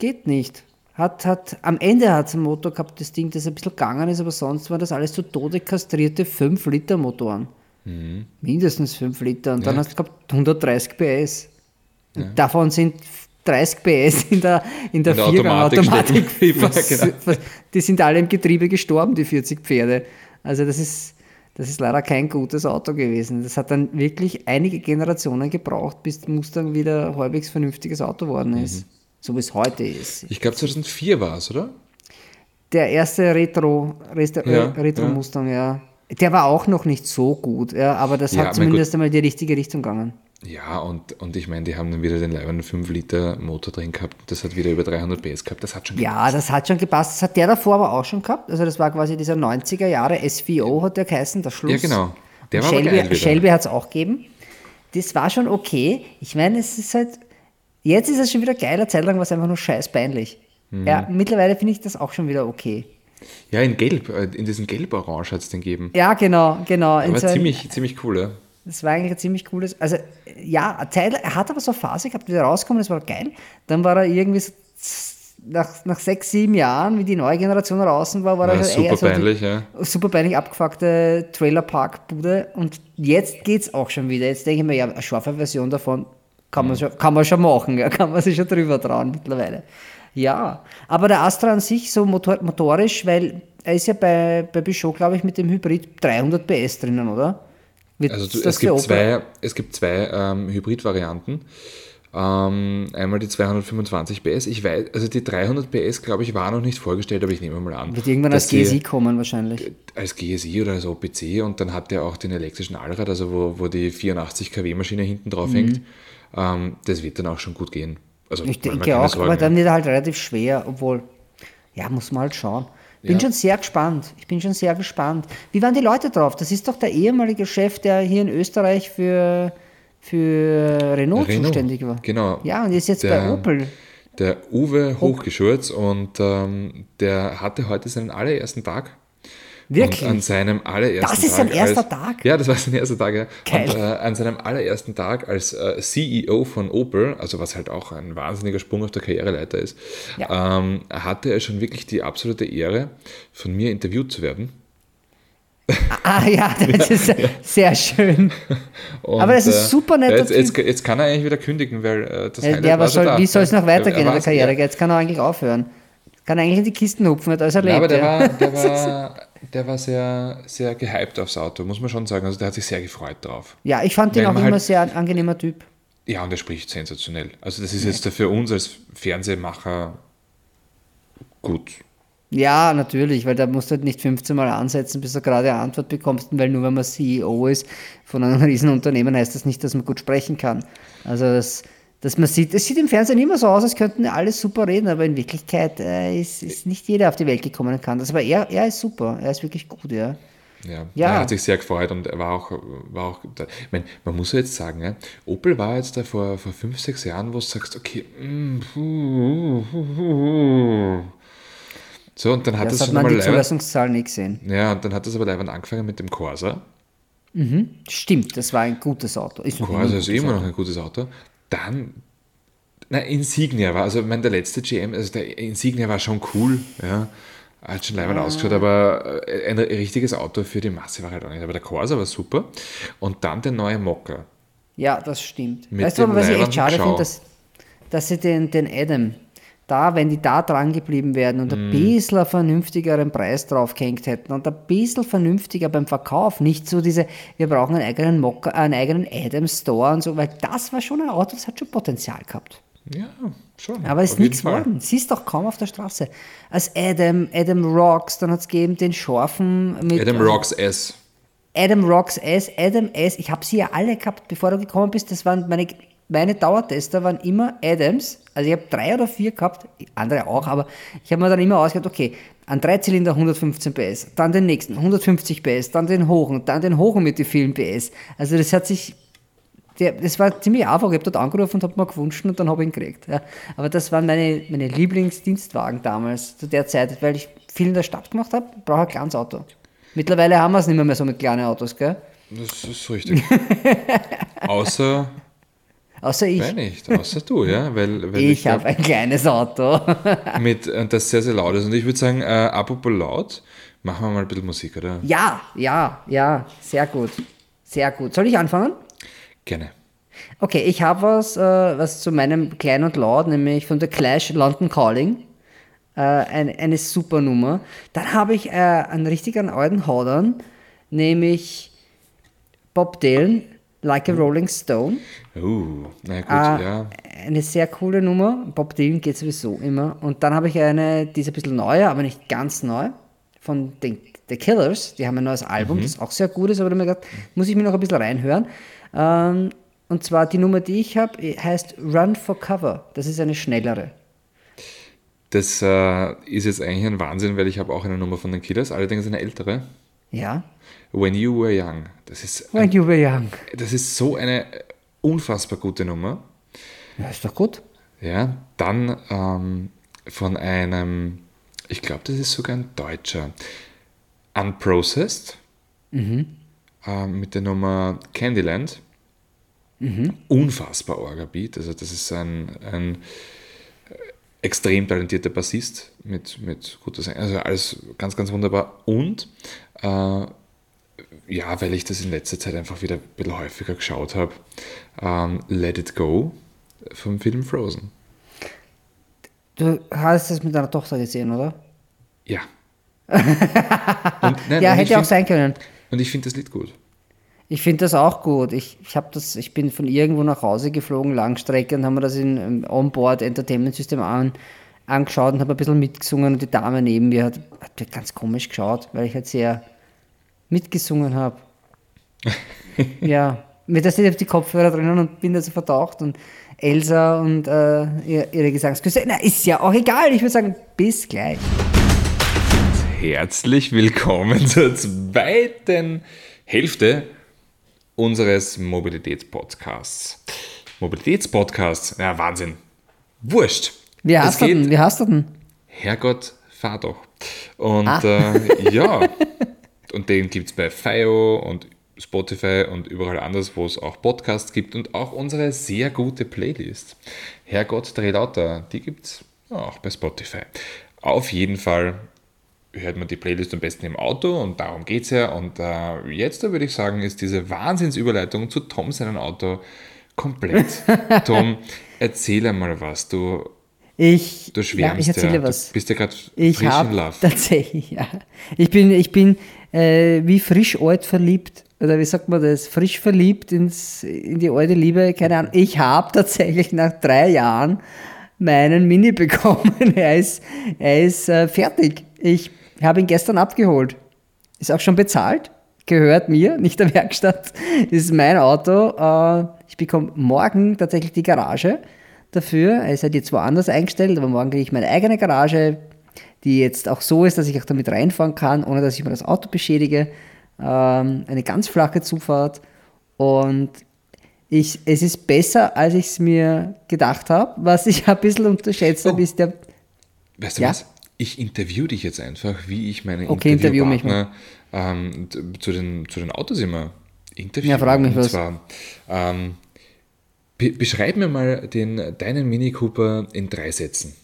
[SPEAKER 1] Am Ende hat es einen Motor gehabt, das Ding, das ein bisschen gegangen ist, aber sonst waren das alles so tode kastrierte 5-Liter-Motoren. Mindestens 5 Liter. Und dann hast du gehabt 130 PS. Und davon sind 30 PS in der Viergang-Automatik.
[SPEAKER 2] Genau.
[SPEAKER 1] Die sind alle im Getriebe gestorben, die 40 Pferde. Also das ist leider kein gutes Auto gewesen. Das hat dann wirklich einige Generationen gebraucht, bis der Mustang wieder ein halbwegs vernünftiges Auto geworden ist. So wie es heute ist.
[SPEAKER 2] Ich glaube 2004 war es, oder?
[SPEAKER 1] Der erste Retro-Mustang, ja. Der war auch noch nicht so gut, ja, aber das hat zumindest einmal die richtige Richtung gegangen.
[SPEAKER 2] Ja, und ich meine, die haben dann wieder den leibenden 5-Liter Motor drin gehabt. Das hat wieder über 300 PS gehabt. Das hat schon gepasst.
[SPEAKER 1] Ja, das hat schon gepasst. Das hat der davor aber auch schon gehabt. Also das war quasi dieser 90er Jahre SVO hat der geheißen, der Schluss.
[SPEAKER 2] Ja, genau. Der war
[SPEAKER 1] Shelby,
[SPEAKER 2] aber geil wieder.
[SPEAKER 1] Shelby hat es auch gegeben. Das war schon okay. Ich meine, es ist halt, jetzt ist es schon wieder geiler. Zeit lang war es einfach nur scheiß peinlich. Ja, mittlerweile finde ich das auch schon wieder okay.
[SPEAKER 2] Ja, in Gelb, in diesem Gelb-Orange hat es den gegeben.
[SPEAKER 1] Ja, genau.
[SPEAKER 2] Aber ziemlich cool, ja.
[SPEAKER 1] Das war eigentlich ein ziemlich cooles, also ja, er hat aber so eine Phase gehabt, wie er rausgekommen ist, war geil. Dann war er irgendwie so nach 6, 7 Jahren, wie die neue Generation draußen war, er schon eher so super peinlich abgefuckte Trailerpark-Bude. Und jetzt geht's auch schon wieder. Jetzt denke ich mir, ja, eine scharfe Version davon kann man schon machen, ja, kann man sich schon drüber trauen mittlerweile. Ja, aber der Astra an sich so motorisch, weil er ist ja bei Peugeot, glaube ich, mit dem Hybrid 300 PS drinnen, oder?
[SPEAKER 2] Es gibt zwei Hybrid-Varianten. Einmal die 225 PS. Ich weiß, also die 300 PS, glaube ich, war noch nicht vorgestellt, aber ich nehme mal an.
[SPEAKER 1] Wird irgendwann als GSI kommen wahrscheinlich.
[SPEAKER 2] Als GSI oder als OPC, und dann hat der auch den elektrischen Allrad, also wo die 84 kW Maschine hinten drauf hängt. Das wird dann auch schon gut gehen. Also,
[SPEAKER 1] ich denke auch, aber dann wird er halt relativ schwer, obwohl, ja, muss man halt schauen. Ich bin schon sehr gespannt. Wie waren die Leute drauf? Das ist doch der ehemalige Chef, der hier in Österreich für Renault zuständig war.
[SPEAKER 2] Genau.
[SPEAKER 1] Ja, und ist jetzt bei Opel.
[SPEAKER 2] Der Uwe Hochgeschurz, und der hatte heute seinen allerersten Tag.
[SPEAKER 1] Wirklich?
[SPEAKER 2] Und an seinem allerersten Tag.
[SPEAKER 1] Das ist sein erster Tag?
[SPEAKER 2] Ja, das war sein erster Tag, ja.
[SPEAKER 1] Geil.
[SPEAKER 2] Und an seinem allerersten Tag als CEO von Opel, also was halt auch ein wahnsinniger Sprung auf der Karriereleiter ist, hatte er schon wirklich die absolute Ehre, von mir interviewt zu werden.
[SPEAKER 1] Ja, das ist sehr schön.
[SPEAKER 2] Und,
[SPEAKER 1] aber das ist super nett.
[SPEAKER 2] Jetzt kann er eigentlich wieder kündigen, weil das Highlight
[SPEAKER 1] aber
[SPEAKER 2] war
[SPEAKER 1] wie soll es noch weitergehen in der Karriere? Jetzt kann er eigentlich aufhören. Kann eigentlich in die Kisten hupfen, hat alles erlebt.
[SPEAKER 2] Aber der war sehr, sehr gehypt aufs Auto, muss man schon sagen. Also der hat sich sehr gefreut drauf.
[SPEAKER 1] Ja, ich fand ihn auch immer sehr ein angenehmer Typ.
[SPEAKER 2] Ja, und er spricht sensationell. Also das ist jetzt für uns als Fernsehmacher gut.
[SPEAKER 1] Ja, natürlich, weil da musst du halt nicht 15 Mal ansetzen, bis du gerade eine Antwort bekommst, weil nur wenn man CEO ist von einem Riesenunternehmen, heißt das nicht, dass man gut sprechen kann. Also dass man sieht, es sieht im Fernsehen immer so aus, als könnten alle super reden, aber in Wirklichkeit ist nicht jeder auf die Welt gekommen kann das. Aber er ist super, er ist wirklich gut, ja.
[SPEAKER 2] Ja, er hat sich sehr gefreut, und er war auch ich meine, man muss ja jetzt sagen, ja, Opel war jetzt da vor 5, 6 Jahren, wo du sagst, okay, so, und dann hat
[SPEAKER 1] das man die Zulassungszahl nicht gesehen.
[SPEAKER 2] Ja, und dann hat das aber leider angefangen mit dem Corsa.
[SPEAKER 1] Stimmt, das war ein gutes Auto.
[SPEAKER 2] Corsa ist immer noch ein gutes Auto. Dann, Insignia war, also ich meine, der letzte GM, also der Insignia war schon cool, ja, hat schon leibend ausgeschaut, aber ein richtiges Auto für die Masse war halt auch nicht. Aber der Corsa war super. Und dann der neue Mokka.
[SPEAKER 1] Ja, das stimmt. Weißt du, was ich echt schade finde, dass sie den Adam, wenn die da dran geblieben wären und ein bisschen vernünftigeren Preis drauf gehängt hätten und ein bisschen vernünftiger beim Verkauf, nicht so wir brauchen einen eigenen Mokka, einen eigenen Adam Store und so, weil das war schon ein Auto, das hat schon Potenzial gehabt.
[SPEAKER 2] Ja, schon.
[SPEAKER 1] Aber es ist nichts geworden. Siehst doch kaum auf der Straße. Als Adam Rocks, dann hat es gegeben den Scharfen mit...
[SPEAKER 2] Adam Rocks S.
[SPEAKER 1] Adam Rocks S, Adam S. Ich habe sie ja alle gehabt, bevor du gekommen bist. Das waren meine Dauertester waren immer Adams. Also ich habe 3 oder 4 gehabt, andere auch, aber ich habe mir dann immer ausgedacht, okay, ein 3-Zylinder 115 PS, dann den nächsten 150 PS, dann den hohen mit den vielen PS. Also das war ziemlich einfach. Ich habe dort angerufen und habe mir gewünscht und dann habe ich ihn gekriegt. Ja. Aber das waren meine Lieblingsdienstwagen damals, zu der Zeit, weil ich viel in der Stadt gemacht habe, brauche ein kleines Auto. Mittlerweile haben wir es nicht mehr so mit kleinen Autos, gell? Das
[SPEAKER 2] ist richtig. Außer
[SPEAKER 1] ich.
[SPEAKER 2] Nein, nicht. Außer du, ja. Weil
[SPEAKER 1] ich habe ein kleines Auto.
[SPEAKER 2] Das sehr, sehr laut ist. Und ich würde sagen, apropos laut, machen wir mal ein bisschen Musik, oder?
[SPEAKER 1] Ja. Sehr gut. Sehr gut. Soll ich anfangen?
[SPEAKER 2] Gerne.
[SPEAKER 1] Okay, ich habe was zu meinem Klein und Laut, nämlich von The Clash London Calling. eine super Nummer. Dann habe ich einen richtigen alten Haudern, nämlich Bob Dylan, Like a Rolling Stone.
[SPEAKER 2] Na gut, ja.
[SPEAKER 1] Eine sehr coole Nummer. Bob Dylan geht sowieso immer. Und dann habe ich eine, die ist ein bisschen neuer, aber nicht ganz neu, von den The Killers. Die haben ein neues Album, das auch sehr gut ist, aber da habe ich mir gedacht, muss ich mir noch ein bisschen reinhören. Und zwar die Nummer, die ich habe, heißt Run for Cover. Das ist eine schnellere.
[SPEAKER 2] Das ist jetzt eigentlich ein Wahnsinn, weil ich habe auch eine Nummer von den Killers, allerdings eine ältere.
[SPEAKER 1] Ja.
[SPEAKER 2] When You Were Young. Das ist
[SPEAKER 1] When You Were Young.
[SPEAKER 2] Das ist so eine unfassbar gute Nummer.
[SPEAKER 1] Ja, ist doch gut.
[SPEAKER 2] Ja, dann von einem, ich glaube, das ist sogar ein Deutscher, Unprocessed, mit der Nummer Candyland. Unfassbar Orga-Beat. Also das ist ein extrem talentierter Bassist mit guter Sänger. Also alles ganz, ganz wunderbar. Und ja, weil ich das in letzter Zeit einfach wieder ein bisschen häufiger geschaut habe, Let It Go vom Film Frozen.
[SPEAKER 1] Du hast das mit deiner Tochter gesehen, oder?
[SPEAKER 2] Ja.
[SPEAKER 1] Ja, hätte auch sein können.
[SPEAKER 2] Und ich finde das Lied gut.
[SPEAKER 1] Ich finde das auch gut. Ich bin von irgendwo nach Hause geflogen, Langstrecke, und haben mir das in Onboard Entertainment System angeschaut und habe ein bisschen mitgesungen, und die Dame neben mir hat ganz komisch geschaut, weil ich halt sehr mitgesungen habe. Ja, mit der steht auf die Kopfhörer drinnen und bin da so vertaucht, und Elsa und ihre Gesangsküsse. Na, ist ja auch egal. Ich würde sagen, bis gleich.
[SPEAKER 2] Herzlich willkommen zur zweiten Hälfte unseres Mobilitätspodcasts. Mobilitätspodcast, ja, Wahnsinn. Wurscht.
[SPEAKER 1] Wie hast du denn?
[SPEAKER 2] Herrgott, fahr doch. Und ja, und den gibt es bei FIO und Spotify und überall anders, wo es auch Podcasts gibt, und auch unsere sehr gute Playlist. Herrgott, dreh lauter, die gibt es auch bei Spotify. Auf jeden Fall hört man die Playlist am besten im Auto, und darum geht es ja. Und jetzt würde ich sagen, ist diese Wahnsinnsüberleitung zu Tom seinem Auto komplett. Tom, erzähl einmal was. Du schwärmst ja. Ich erzähle was. Du bist ja gerade frisch in Love.
[SPEAKER 1] Tatsächlich, ja. Ich bin wie frisch alt verliebt. Oder wie sagt man das? Frisch verliebt in die alte Liebe. Keine Ahnung. Ich habe tatsächlich nach 3 Jahren meinen Mini bekommen. Er ist fertig. Ich habe ihn gestern abgeholt. Ist auch schon bezahlt. Gehört mir, nicht der Werkstatt. Das ist mein Auto. Ich bekomme morgen tatsächlich die Garage dafür. Er ist halt jetzt woanders eingestellt, aber morgen kriege ich meine eigene Garage, die jetzt auch so ist, dass ich auch damit reinfahren kann, ohne dass ich mir das Auto beschädige. Eine ganz flache Zufahrt. Und es ist besser, als ich es mir gedacht habe. Was ich ein bisschen unterschätzt habe, ist der...
[SPEAKER 2] Weißt du was? Ich interview dich jetzt einfach, wie ich meine
[SPEAKER 1] Interviewpartner
[SPEAKER 2] zu den Autos immer interviewe.
[SPEAKER 1] Ja, frag mich
[SPEAKER 2] und
[SPEAKER 1] was.
[SPEAKER 2] Zwar, beschreib mir mal deinen Mini Cooper in 3 Sätzen.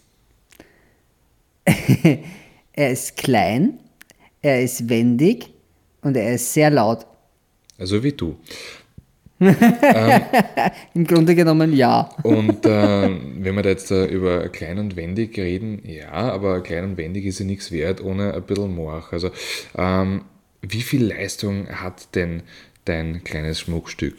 [SPEAKER 1] Er ist klein, er ist wendig und er ist sehr laut.
[SPEAKER 2] Also wie du.
[SPEAKER 1] Im Grunde genommen ja.
[SPEAKER 2] Und wenn wir da jetzt über klein und wendig reden, ja, aber klein und wendig ist ja nichts wert ohne ein bisschen Morch. Also wie viel Leistung hat denn dein kleines Schmuckstück?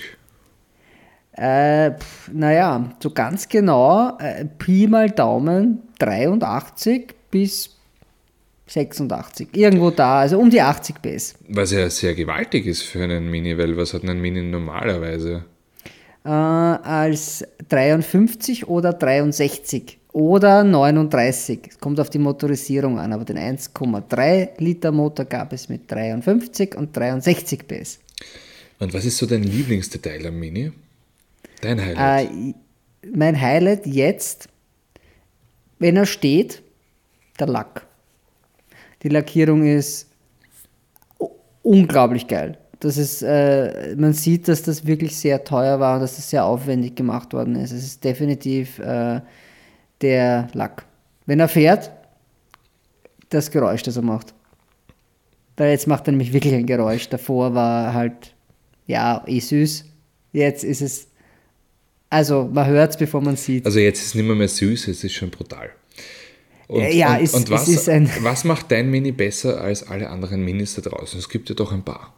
[SPEAKER 1] Naja, so ganz genau, Pi mal Daumen 83 bis 86, irgendwo da, also um die 80 PS.
[SPEAKER 2] Was ja sehr gewaltig ist für einen Mini, weil was hat ein Mini normalerweise?
[SPEAKER 1] Als 53 oder 63 oder 39. Es kommt auf die Motorisierung an, aber den 1,3 Liter Motor gab es mit 53 und 63 PS.
[SPEAKER 2] Und was ist so dein Lieblingsdetail am Mini? Dein Highlight?
[SPEAKER 1] Mein Highlight jetzt, wenn er steht, der Lack. Die Lackierung ist unglaublich geil. Das ist, man sieht, dass das wirklich sehr teuer war und dass das sehr aufwendig gemacht worden ist. Es ist definitiv der Lack. Wenn er fährt, das Geräusch, das er macht. Weil jetzt macht er nämlich wirklich ein Geräusch. Davor war halt, ja, süß. Jetzt ist es, also man hört es, bevor man sieht.
[SPEAKER 2] Also jetzt ist es nicht mehr süß, es ist schon brutal. Und
[SPEAKER 1] es ist ein...
[SPEAKER 2] was macht dein Mini besser als alle anderen Minis da draußen? Es gibt ja doch ein paar.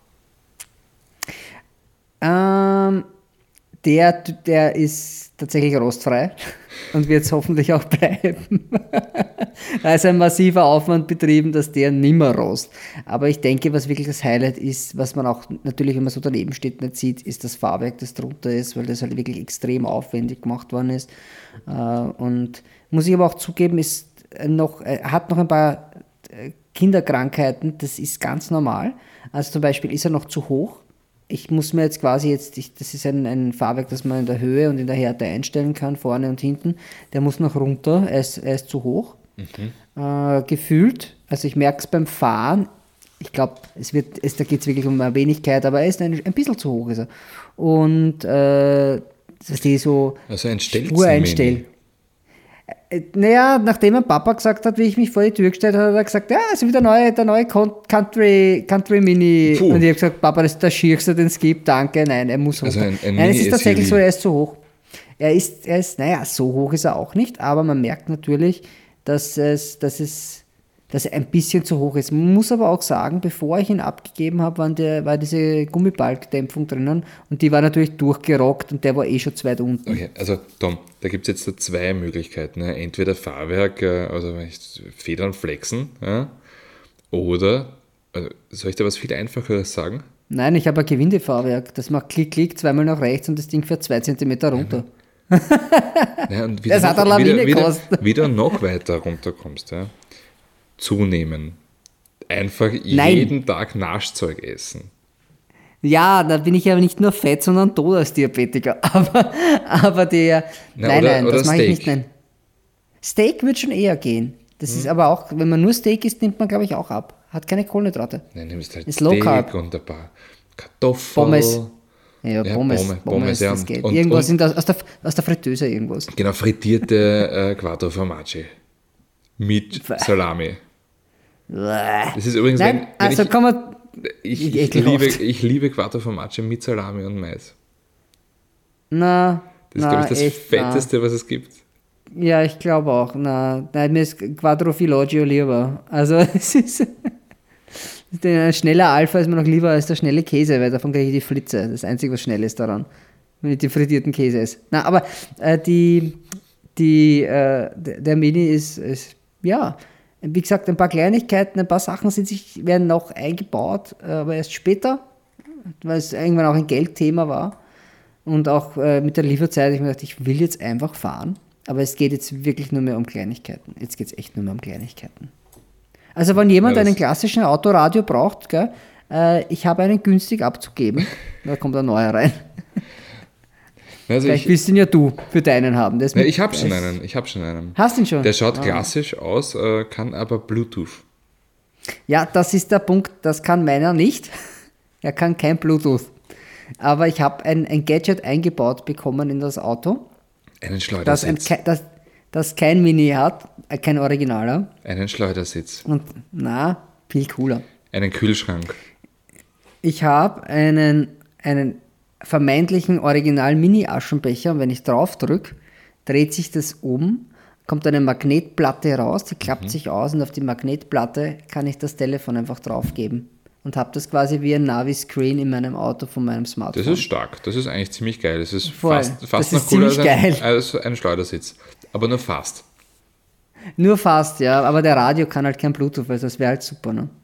[SPEAKER 1] Der ist tatsächlich rostfrei und wird es hoffentlich auch bleiben. Da ist ein massiver Aufwand betrieben, dass der nimmer rost. Aber ich denke, was wirklich das Highlight ist, was man auch natürlich, wenn man so daneben steht, nicht sieht, ist das Fahrwerk, das drunter ist, weil das halt wirklich extrem aufwendig gemacht worden ist. Und muss ich aber auch zugeben, hat noch ein paar Kinderkrankheiten, das ist ganz normal. Also zum Beispiel ist er noch zu hoch. Ich muss mir jetzt quasi das ist ein Fahrwerk, das man in der Höhe und in der Härte einstellen kann, vorne und hinten. Der muss noch runter, er ist zu hoch. Gefühlt. Also ich merke es beim Fahren. Ich glaube, da geht es wirklich um eine Wenigkeit, aber er ist ein bisschen zu hoch. Ist er. Und das ist so
[SPEAKER 2] also ein
[SPEAKER 1] Spur einstellen. Naja, nachdem mein Papa gesagt hat, wie ich mich vor die Tür gestellt habe, hat er gesagt, ja, also wieder der neue Country Mini.
[SPEAKER 2] Puh.
[SPEAKER 1] Und ich habe gesagt, Papa, das ist der schierste, den es gibt, danke. Nein, er muss hoch.
[SPEAKER 2] Also ein
[SPEAKER 1] Nein, es ist tatsächlich
[SPEAKER 2] SUV.
[SPEAKER 1] so, er ist zu hoch. Naja, so hoch ist er auch nicht, aber man merkt natürlich, dass er ein bisschen zu hoch ist. Man muss aber auch sagen, bevor ich ihn abgegeben habe, war diese Gummibalgdämpfung drinnen und die war natürlich durchgerockt und der war schon zu weit unten.
[SPEAKER 2] Okay, also Tom, da gibt es jetzt zwei Möglichkeiten. Ne? Entweder Fahrwerk, also Federn flexen, ja? Oder, soll ich da was viel Einfacheres sagen?
[SPEAKER 1] Nein, ich habe ein Gewindefahrwerk. Das macht Klick, Klick, zweimal nach rechts und das Ding fährt 2 Zentimeter runter.
[SPEAKER 2] Ja, und
[SPEAKER 1] Das hat eine Lawine gekostet.
[SPEAKER 2] Wieder noch weiter runterkommst. Ja? Zunehmen. Einfach jeden Tag Naschzeug essen.
[SPEAKER 1] Ja, da bin ich ja nicht nur fett, sondern tot als Diabetiker. Aber nein, das mache ich nicht. Nein. Steak wird schon eher gehen. Das ist aber auch, wenn man nur Steak isst, nimmt man, glaube ich, auch ab. Hat keine Kohlenhydrate.
[SPEAKER 2] Nein, nimmst halt
[SPEAKER 1] ist Low Carb.
[SPEAKER 2] Und ein paar Kartoffeln.
[SPEAKER 1] Pommes. Ja, Pommes,
[SPEAKER 2] ja.
[SPEAKER 1] Das geht. Irgendwas aus der Fritteuse irgendwas.
[SPEAKER 2] Genau, frittierte Quattro Formaggi mit Salami. Das ist übrigens,
[SPEAKER 1] Nein,
[SPEAKER 2] ich liebe Quattro Formaggi mit Salami und Mais. Das ist, glaube ich, das Fetteste, was es gibt.
[SPEAKER 1] Ja, ich glaube auch. Nein, mir ist Quattro Filoggio lieber. Also es ist ein schneller Alpha ist mir noch lieber als der schnelle Käse, weil davon kriege ich die Flitze. Das Einzige, was schnell ist daran, wenn ich den frittierten Käse esse. Na, aber der Mini ist, ja, wie gesagt, ein paar Kleinigkeiten, ein paar Sachen werden noch eingebaut, aber erst später, weil es irgendwann auch ein Geldthema war. Und auch mit der Lieferzeit, ich mir gedacht, ich will jetzt einfach fahren. Aber es geht jetzt wirklich nur mehr um Kleinigkeiten. Jetzt geht es echt nur mehr um Kleinigkeiten. Also wenn jemand einen klassischen Autoradio braucht, gell, ich habe einen günstig abzugeben, da kommt ein neuer rein.
[SPEAKER 2] Also
[SPEAKER 1] Vielleicht willst du ihn ja du für deinen haben.
[SPEAKER 2] Ich habe schon einen.
[SPEAKER 1] Hast du ihn schon?
[SPEAKER 2] Der schaut klassisch aus, kann aber Bluetooth.
[SPEAKER 1] Ja, das ist der Punkt, das kann meiner nicht. Er kann kein Bluetooth. Aber ich habe ein Gadget eingebaut bekommen in das Auto.
[SPEAKER 2] Einen Schleudersitz.
[SPEAKER 1] Das kein Mini hat, kein Originaler.
[SPEAKER 2] Einen Schleudersitz.
[SPEAKER 1] Und viel cooler.
[SPEAKER 2] Einen Kühlschrank.
[SPEAKER 1] Ich habe einen vermeintlichen Original-Mini-Aschenbecher und wenn ich drauf drücke, dreht sich das um, kommt eine Magnetplatte raus, die klappt sich aus und auf die Magnetplatte kann ich das Telefon einfach draufgeben. Und habe das quasi wie ein Navi-Screen in meinem Auto von meinem Smartphone.
[SPEAKER 2] Das ist stark, das ist eigentlich ziemlich geil. Das ist
[SPEAKER 1] fast
[SPEAKER 2] noch cooler als ein Schleudersitz. Aber nur fast.
[SPEAKER 1] Nur fast, ja. Aber der Radio kann halt kein Bluetooth, also das wäre halt super, ne?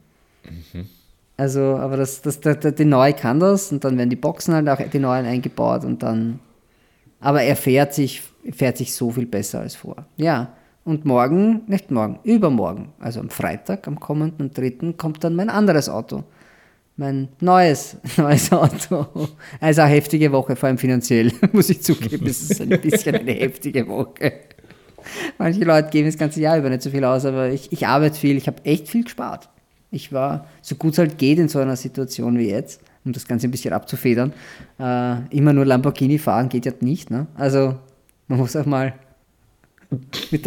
[SPEAKER 1] Also, aber die neue kann das und dann werden die Boxen halt auch die neuen eingebaut und dann. Aber er fährt sich so viel besser als vor. Ja. Und übermorgen, also am Freitag, am kommenden 3. kommt dann mein anderes Auto. Mein neues Auto. Also eine heftige Woche, vor allem finanziell, muss ich zugeben. Es ist ein bisschen eine heftige Woche. Manche Leute geben das ganze Jahr über nicht so viel aus, aber ich arbeite viel, ich habe echt viel gespart. Ich war, so gut es halt geht in so einer Situation wie jetzt, um das Ganze ein bisschen abzufedern, immer nur Lamborghini fahren geht ja nicht. Ne? Also man muss auch mal mit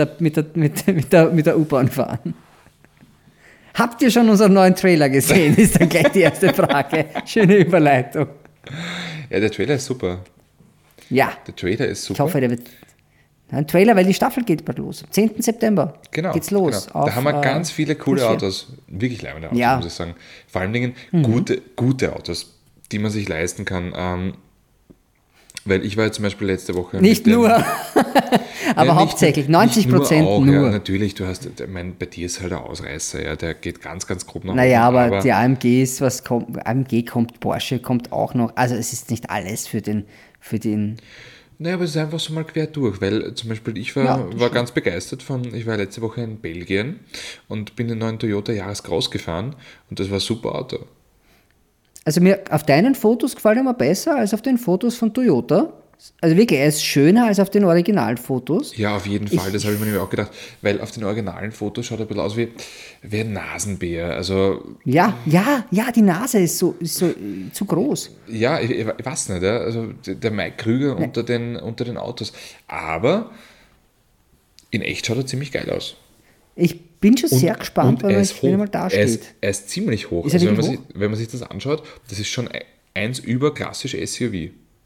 [SPEAKER 1] der U-Bahn fahren. Habt ihr schon unseren neuen Trailer gesehen? Ist dann gleich die erste Frage. Schöne Überleitung.
[SPEAKER 2] Ja, der Trailer ist super.
[SPEAKER 1] Ja.
[SPEAKER 2] Der Trailer ist super.
[SPEAKER 1] Ich hoffe, der wird... Ein Trailer, weil die Staffel geht bald los. Am 10. September
[SPEAKER 2] Genau,
[SPEAKER 1] geht's los.
[SPEAKER 2] Genau. Da haben wir ganz viele coole
[SPEAKER 1] Push4.
[SPEAKER 2] Autos. Wirklich leibende Autos,
[SPEAKER 1] Ja.
[SPEAKER 2] muss ich sagen. Vor allen Dingen gute Autos, die man sich leisten kann. Weil ich war jetzt zum Beispiel letzte Woche...
[SPEAKER 1] Nicht
[SPEAKER 2] mit dem-
[SPEAKER 1] nur, aber
[SPEAKER 2] Ja,
[SPEAKER 1] hauptsächlich,
[SPEAKER 2] nicht
[SPEAKER 1] 90%
[SPEAKER 2] auch,
[SPEAKER 1] nur.
[SPEAKER 2] Ja, natürlich, du hast, ich meine, bei dir ist halt der Ausreißer, ja, der geht ganz, ganz grob nach
[SPEAKER 1] Naja,
[SPEAKER 2] oben,
[SPEAKER 1] aber die AMGs, AMG kommt, Porsche kommt auch noch. Also es ist nicht alles für den
[SPEAKER 2] Naja, aber es ist einfach so mal quer durch, weil zum Beispiel ich
[SPEAKER 1] Ja,
[SPEAKER 2] war,
[SPEAKER 1] das
[SPEAKER 2] war ganz begeistert ich war letzte Woche in Belgien und bin den neuen Toyota Yaris gefahren und das war ein super Auto.
[SPEAKER 1] Also mir auf deinen Fotos gefällt er mir besser als auf den Fotos von Toyota. Also wirklich, er ist schöner als auf den Originalfotos.
[SPEAKER 2] Ja, auf jeden Fall, das habe ich mir nämlich auch gedacht, weil auf den originalen Fotos schaut er ein bisschen aus wie ein Nasenbär, also
[SPEAKER 1] Ja, die Nase ist so zu groß.
[SPEAKER 2] ja, ich weiß nicht, ja. Also der Mike Krüger unter den Autos, aber in echt schaut er ziemlich geil aus.
[SPEAKER 1] Ich bin schon sehr gespannt,
[SPEAKER 2] und
[SPEAKER 1] weil
[SPEAKER 2] er
[SPEAKER 1] er
[SPEAKER 2] ist hoch.
[SPEAKER 1] mal da steht.
[SPEAKER 2] Er ist ziemlich hoch.
[SPEAKER 1] Ist er
[SPEAKER 2] Also wenn
[SPEAKER 1] wirklich
[SPEAKER 2] wenn man sich das anschaut, das ist schon eins über klassisch SUV.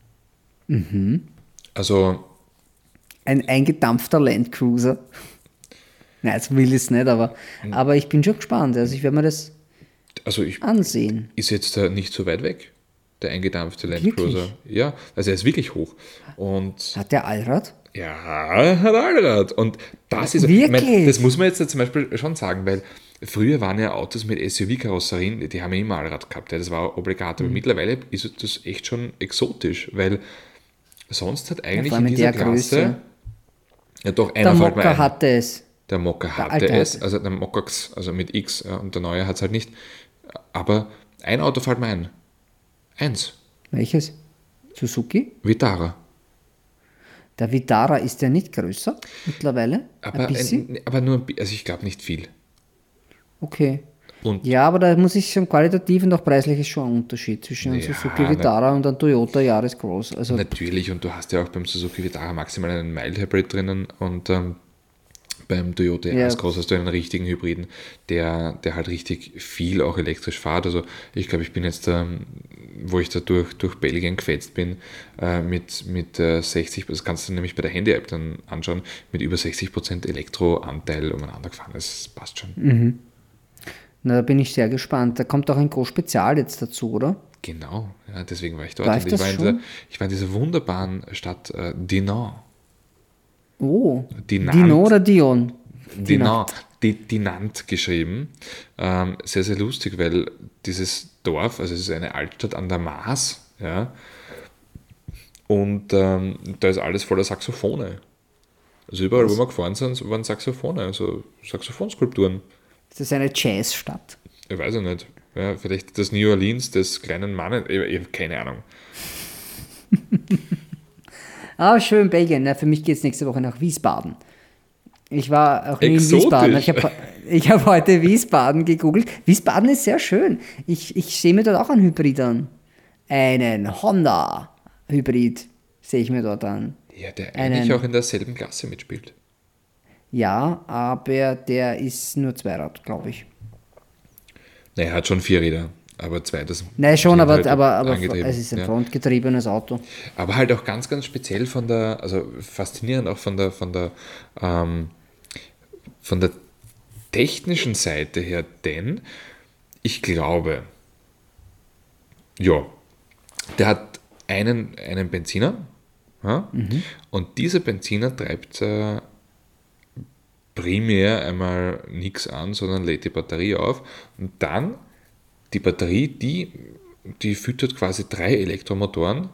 [SPEAKER 2] Also,
[SPEAKER 1] Ein eingedampfter Landcruiser. Nein, das will ich es nicht, aber ich bin schon gespannt. Also ich werde mir das
[SPEAKER 2] ich
[SPEAKER 1] ansehen.
[SPEAKER 2] ist jetzt nicht so weit weg, der eingedampfte Land Cruiser. Ja, also er ist wirklich hoch. Und
[SPEAKER 1] Hat der Allrad?
[SPEAKER 2] ja, er hat Allrad. Und das ist,
[SPEAKER 1] Wirklich?
[SPEAKER 2] ich meine, das muss man jetzt zum Beispiel schon sagen, weil früher waren ja Autos mit SUV-Karosserien, die haben ja immer Allrad gehabt, ja, das war obligat. Aber mittlerweile ist das echt schon exotisch, weil sonst hat eigentlich
[SPEAKER 1] vor allem
[SPEAKER 2] in
[SPEAKER 1] in
[SPEAKER 2] dieser
[SPEAKER 1] der
[SPEAKER 2] Klasse,
[SPEAKER 1] Größe.
[SPEAKER 2] ja doch,
[SPEAKER 1] Der
[SPEAKER 2] einer fällt mir
[SPEAKER 1] Mokka
[SPEAKER 2] ein.
[SPEAKER 1] hatte es.
[SPEAKER 2] Der Mokka
[SPEAKER 1] Der
[SPEAKER 2] hatte
[SPEAKER 1] alte
[SPEAKER 2] es,
[SPEAKER 1] hatte.
[SPEAKER 2] also der Mokka X, also mit X, ja, und der neue hat es halt nicht. Aber ein Auto fällt mir ein. Eins.
[SPEAKER 1] Welches? Suzuki?
[SPEAKER 2] Vitara.
[SPEAKER 1] Der Vitara ist ja nicht größer mittlerweile.
[SPEAKER 2] Aber,
[SPEAKER 1] ein bisschen.
[SPEAKER 2] aber nur, also ich glaube nicht viel.
[SPEAKER 1] Okay.
[SPEAKER 2] Und
[SPEAKER 1] Ja, aber da muss ich schon qualitativ und auch preislich ist schon ein Unterschied zwischen einem
[SPEAKER 2] Ja,
[SPEAKER 1] Suzuki Vitara und einem Toyota Yaris Cross. Also
[SPEAKER 2] natürlich, und du hast ja auch beim Suzuki Vitara maximal einen Mild Hybrid drinnen und beim Toyota Yaris Cross hast du einen richtigen Hybriden, der halt richtig viel auch elektrisch fährt. Also ich glaube, ich bin jetzt, wo ich da durch Belgien gefetzt bin, mit 60, das kannst du nämlich bei der Handy-App dann anschauen, mit über 60% Elektroanteil umeinander gefahren. Das passt schon.
[SPEAKER 1] na, da bin ich sehr gespannt. Da kommt auch ein Groß Spezial jetzt dazu, oder?
[SPEAKER 2] Genau, ja, deswegen war ich dort.
[SPEAKER 1] Läuft
[SPEAKER 2] Und
[SPEAKER 1] das
[SPEAKER 2] ich
[SPEAKER 1] schon?
[SPEAKER 2] war in dieser wunderbaren Stadt Dinan.
[SPEAKER 1] Oh.
[SPEAKER 2] Dinant.
[SPEAKER 1] Dino oder Dion?
[SPEAKER 2] Dinant geschrieben. Sehr, sehr lustig, weil dieses Dorf, also es ist eine Altstadt an der Maas, ja, und da ist alles voller Saxophone. Also überall, wo wir gefahren sind, waren Saxophone, also Saxophonskulpturen.
[SPEAKER 1] Das ist eine Jazzstadt.
[SPEAKER 2] Ich weiß ja nicht. Ja, vielleicht das New Orleans des kleinen Mannes, ich habe keine Ahnung.
[SPEAKER 1] Ah, schön, Belgien. Na, für mich geht es nächste Woche nach Wiesbaden. Ich war auch nie in
[SPEAKER 2] Exotisch.
[SPEAKER 1] Wiesbaden. Ich hab heute Wiesbaden gegoogelt. Wiesbaden ist sehr schön. Ich sehe mir dort auch einen Hybrid an. Einen Honda-Hybrid sehe ich mir dort an.
[SPEAKER 2] Ja, der eigentlich auch in derselben Klasse mitspielt.
[SPEAKER 1] Ja, aber der ist nur Zweirad, glaube ich.
[SPEAKER 2] Er hat schon 4 Räder, aber 2, das
[SPEAKER 1] Nein, schon,
[SPEAKER 2] sind aber
[SPEAKER 1] es ist ein
[SPEAKER 2] ja.
[SPEAKER 1] frontgetriebenes Auto.
[SPEAKER 2] Aber halt auch ganz, ganz speziell also faszinierend auch von der technischen Seite her, denn ich glaube, ja, der hat einen Benziner, ja, und dieser Benziner treibt primär einmal nichts an, sondern lädt die Batterie auf und dann die Batterie, die füttert quasi 3 Elektromotoren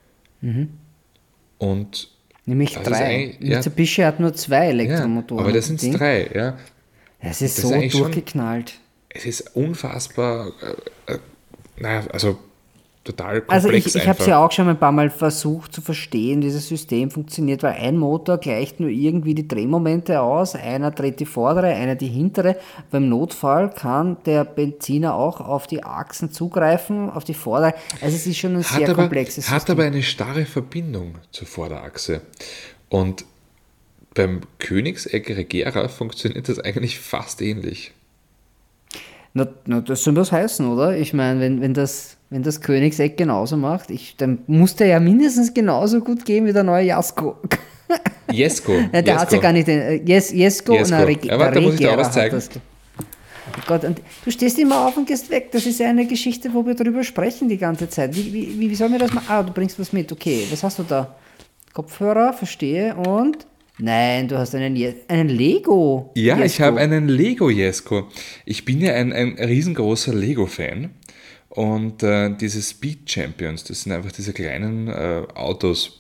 [SPEAKER 2] und
[SPEAKER 1] Nämlich
[SPEAKER 2] das ist
[SPEAKER 1] 3.
[SPEAKER 2] eigentlich- ja.
[SPEAKER 1] Mitsubishi hat nur 2 Elektromotoren.
[SPEAKER 2] aber das sind
[SPEAKER 1] Ding.
[SPEAKER 2] 3, ja.
[SPEAKER 1] Das ist
[SPEAKER 2] das
[SPEAKER 1] so
[SPEAKER 2] ist eigentlich schon-
[SPEAKER 1] durchgeknallt.
[SPEAKER 2] Es ist unfassbar, also total
[SPEAKER 1] Also
[SPEAKER 2] komplex
[SPEAKER 1] ich habe es
[SPEAKER 2] einfach.
[SPEAKER 1] ja auch schon ein paar Mal versucht zu verstehen, wie dieses System funktioniert, weil ein Motor gleicht nur irgendwie die Drehmomente aus, einer dreht die vordere, einer die hintere. Beim Notfall kann der Benziner auch auf die Achsen zugreifen, auf die vordere. Also es ist schon ein sehr komplexes
[SPEAKER 2] Hat
[SPEAKER 1] System.
[SPEAKER 2] aber eine starre Verbindung zur Vorderachse. Und beim Königseck Regera funktioniert das eigentlich fast ähnlich.
[SPEAKER 1] Na, das soll was heißen, oder? Ich meine, wenn das Königseck genauso macht, dann muss der ja mindestens genauso gut gehen wie der neue Jasko.
[SPEAKER 2] Jesko.
[SPEAKER 1] Ja, der hat ja gar nicht den. Jesko und ein
[SPEAKER 2] Ja, warte, da muss ich dir auch was zeigen.
[SPEAKER 1] Oh Gott, und du stehst immer auf und gehst weg. Das ist ja eine Geschichte, wo wir darüber sprechen die ganze Zeit. Wie sollen wir das machen? Ah, du bringst was mit. Okay, was hast du da? Kopfhörer, verstehe. Und? Nein, du hast einen Lego.
[SPEAKER 2] Ja,
[SPEAKER 1] Jesko.
[SPEAKER 2] ich habe einen Lego Jesko. Ich bin ja ein riesengroßer Lego-Fan. Und diese Speed Champions, das sind einfach diese kleinen Autos,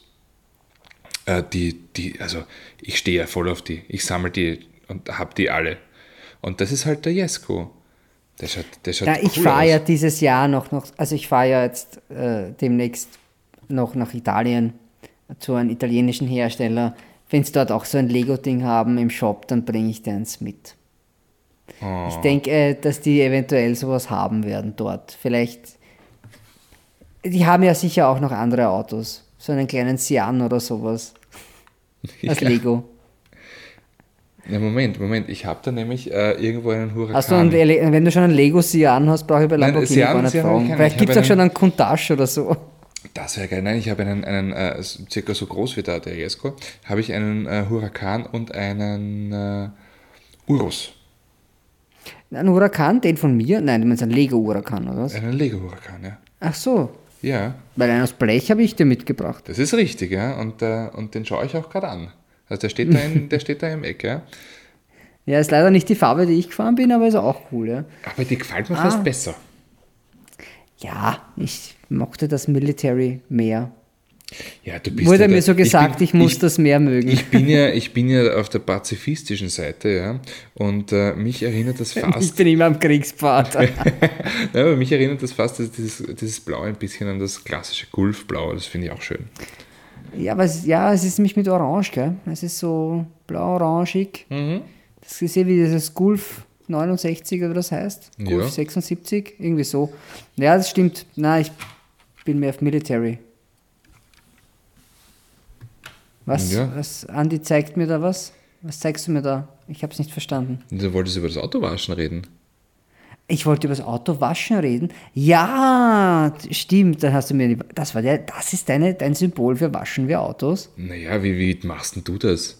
[SPEAKER 2] also ich stehe ja voll auf die. Ich sammle die und habe die alle. Und das ist halt der Jesko. Der schaut
[SPEAKER 1] ja, ich
[SPEAKER 2] cool
[SPEAKER 1] fahre ja
[SPEAKER 2] aus.
[SPEAKER 1] dieses Jahr also ich fahre ja jetzt demnächst noch nach Italien zu einem italienischen Hersteller. Wenn sie dort auch so ein Lego-Ding haben im Shop, dann bringe ich deins mit.
[SPEAKER 2] Oh.
[SPEAKER 1] Ich denke, dass die eventuell sowas haben werden dort. Vielleicht, die haben ja sicher auch noch andere Autos. So einen kleinen Sian oder sowas. Als
[SPEAKER 2] Ja.
[SPEAKER 1] Lego.
[SPEAKER 2] Na, Moment. Ich habe da nämlich irgendwo einen Huracan.
[SPEAKER 1] Hast du wenn du schon einen Lego Sian hast, brauche ich bei Lamborghini
[SPEAKER 2] Sian-
[SPEAKER 1] gar nicht
[SPEAKER 2] Sian habe ich
[SPEAKER 1] fragen.
[SPEAKER 2] keinen.
[SPEAKER 1] Vielleicht
[SPEAKER 2] Ich
[SPEAKER 1] gibt es
[SPEAKER 2] habe
[SPEAKER 1] auch schon einen Countach oder so.
[SPEAKER 2] Das wäre geil. Nein, ich habe einen circa so groß wie der Jesko, habe ich einen Huracan und einen Urus.
[SPEAKER 1] Ein Huracan, den von mir? Nein, du meinst einen Lego-Huracan, oder was?
[SPEAKER 2] Einen Lego-Huracan, ja.
[SPEAKER 1] Ach so,
[SPEAKER 2] Ja,
[SPEAKER 1] weil einen aus Blech habe ich dir mitgebracht.
[SPEAKER 2] das ist richtig, ja. Und den schaue ich auch gerade an. Also der steht da im Eck, ja.
[SPEAKER 1] Ja, ist leider nicht die Farbe, die ich gefahren bin, aber ist auch cool, ja.
[SPEAKER 2] Aber die gefällt mir fast besser.
[SPEAKER 1] Ja, ich mochte das Military mehr.
[SPEAKER 2] Ja, du bist
[SPEAKER 1] Wurde
[SPEAKER 2] ja
[SPEAKER 1] mir
[SPEAKER 2] der-
[SPEAKER 1] so gesagt, ich muss das mehr mögen.
[SPEAKER 2] Ich bin ja auf der pazifistischen Seite, ja. Und mich erinnert das
[SPEAKER 1] Ich
[SPEAKER 2] fast.
[SPEAKER 1] bin immer am Kriegspfad.
[SPEAKER 2] Ja, aber mich erinnert das fast, dieses Blau ein bisschen an das klassische Gulfblau. Das finde ich auch schön.
[SPEAKER 1] Ja, aber es ist nämlich mit Orange, gell? Es ist so blau-orangig. Das ist ja wie dieses Gulf 69 oder das heißt. Gulf
[SPEAKER 2] Ja.
[SPEAKER 1] 76, irgendwie so. Ja, das stimmt. Nein, ich bin mehr auf Military.
[SPEAKER 2] Ja.
[SPEAKER 1] Andi zeigt mir da was? Was zeigst du mir da? Ich habe es nicht verstanden.
[SPEAKER 2] Und du wolltest über das Autowaschen reden.
[SPEAKER 1] Ich wollte über das Auto waschen reden. Ja, stimmt. Dann hast du mir das ist dein Symbol für Waschen wir Autos.
[SPEAKER 2] Naja, wie machst denn du das?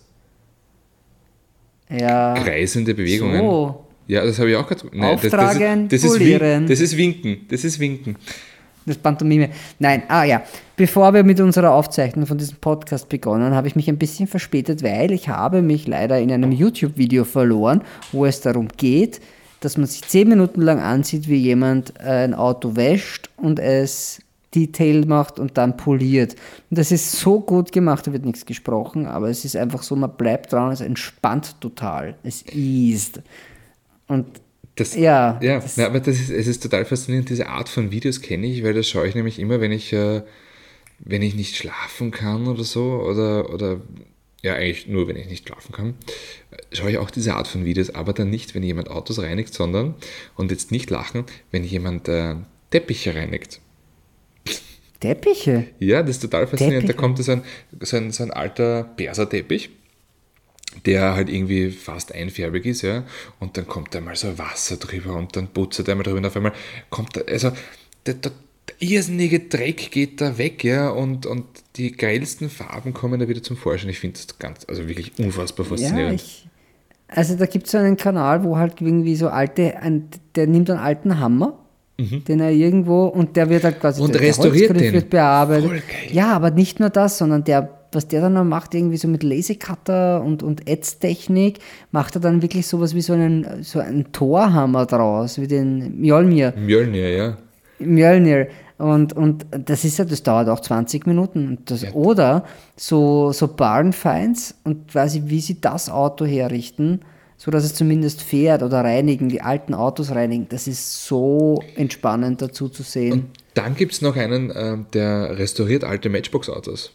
[SPEAKER 1] Ja.
[SPEAKER 2] Kreisende Bewegungen.
[SPEAKER 1] So.
[SPEAKER 2] Ja, das habe ich auch gerade.
[SPEAKER 1] Auftragen,
[SPEAKER 2] das ist
[SPEAKER 1] polieren.
[SPEAKER 2] Das ist Winken. Das ist Winken.
[SPEAKER 1] Das Pantomime. Nein, bevor wir mit unserer Aufzeichnung von diesem Podcast begonnen, habe ich mich ein bisschen verspätet, weil ich habe mich leider in einem YouTube-Video verloren, wo es darum geht, dass man sich 10 Minuten lang ansieht, wie jemand ein Auto wäscht und es Detail macht und dann poliert. Und das ist so gut gemacht, da wird nichts gesprochen, aber es ist einfach so, man bleibt dran, es entspannt total. Es eased. Und
[SPEAKER 2] Ja, aber es ist total faszinierend. Diese Art von Videos kenne ich, weil das schaue ich nämlich immer, wenn ich nicht schlafen kann oder so, oder ja, eigentlich nur, wenn ich nicht schlafen kann, schaue ich auch diese Art von Videos, aber dann nicht, wenn jemand Autos reinigt, sondern, und jetzt nicht lachen, wenn jemand Teppiche reinigt.
[SPEAKER 1] Teppiche?
[SPEAKER 2] Ja, das ist total faszinierend.
[SPEAKER 1] Teppiche?
[SPEAKER 2] Da kommt so ein alter Perserteppich, der halt irgendwie fast einfärbig ist, ja, und dann kommt da mal so Wasser drüber und dann putzt er mal drüber und auf einmal kommt da, also der irrsinnige Dreck geht da weg, ja, und die geilsten Farben kommen da wieder zum Vorschein. Ich finde das also wirklich unfassbar faszinierend.
[SPEAKER 1] Also da gibt es so einen Kanal, wo halt irgendwie so der nimmt einen alten Hammer, den er irgendwo, und der wird halt quasi
[SPEAKER 2] Und
[SPEAKER 1] der
[SPEAKER 2] restauriert
[SPEAKER 1] Holzgriff
[SPEAKER 2] den.
[SPEAKER 1] wird bearbeitet.
[SPEAKER 2] Voll geil.
[SPEAKER 1] Ja, aber nicht nur das, sondern was der dann noch macht, irgendwie so mit Lasercutter und Ätztechnik, macht er dann wirklich sowas wie so einen Torhammer draus, wie den Mjolnir.
[SPEAKER 2] Mjölnir, ja.
[SPEAKER 1] Mjölnir. Und das ist ja, das dauert auch 20 Minuten. Oder so Barnfinds und quasi, wie sie das Auto herrichten, so dass es zumindest fährt oder reinigen, die alten Autos reinigen. Das ist so entspannend dazu zu sehen.
[SPEAKER 2] Dann gibt es noch einen, der restauriert alte Matchbox-Autos.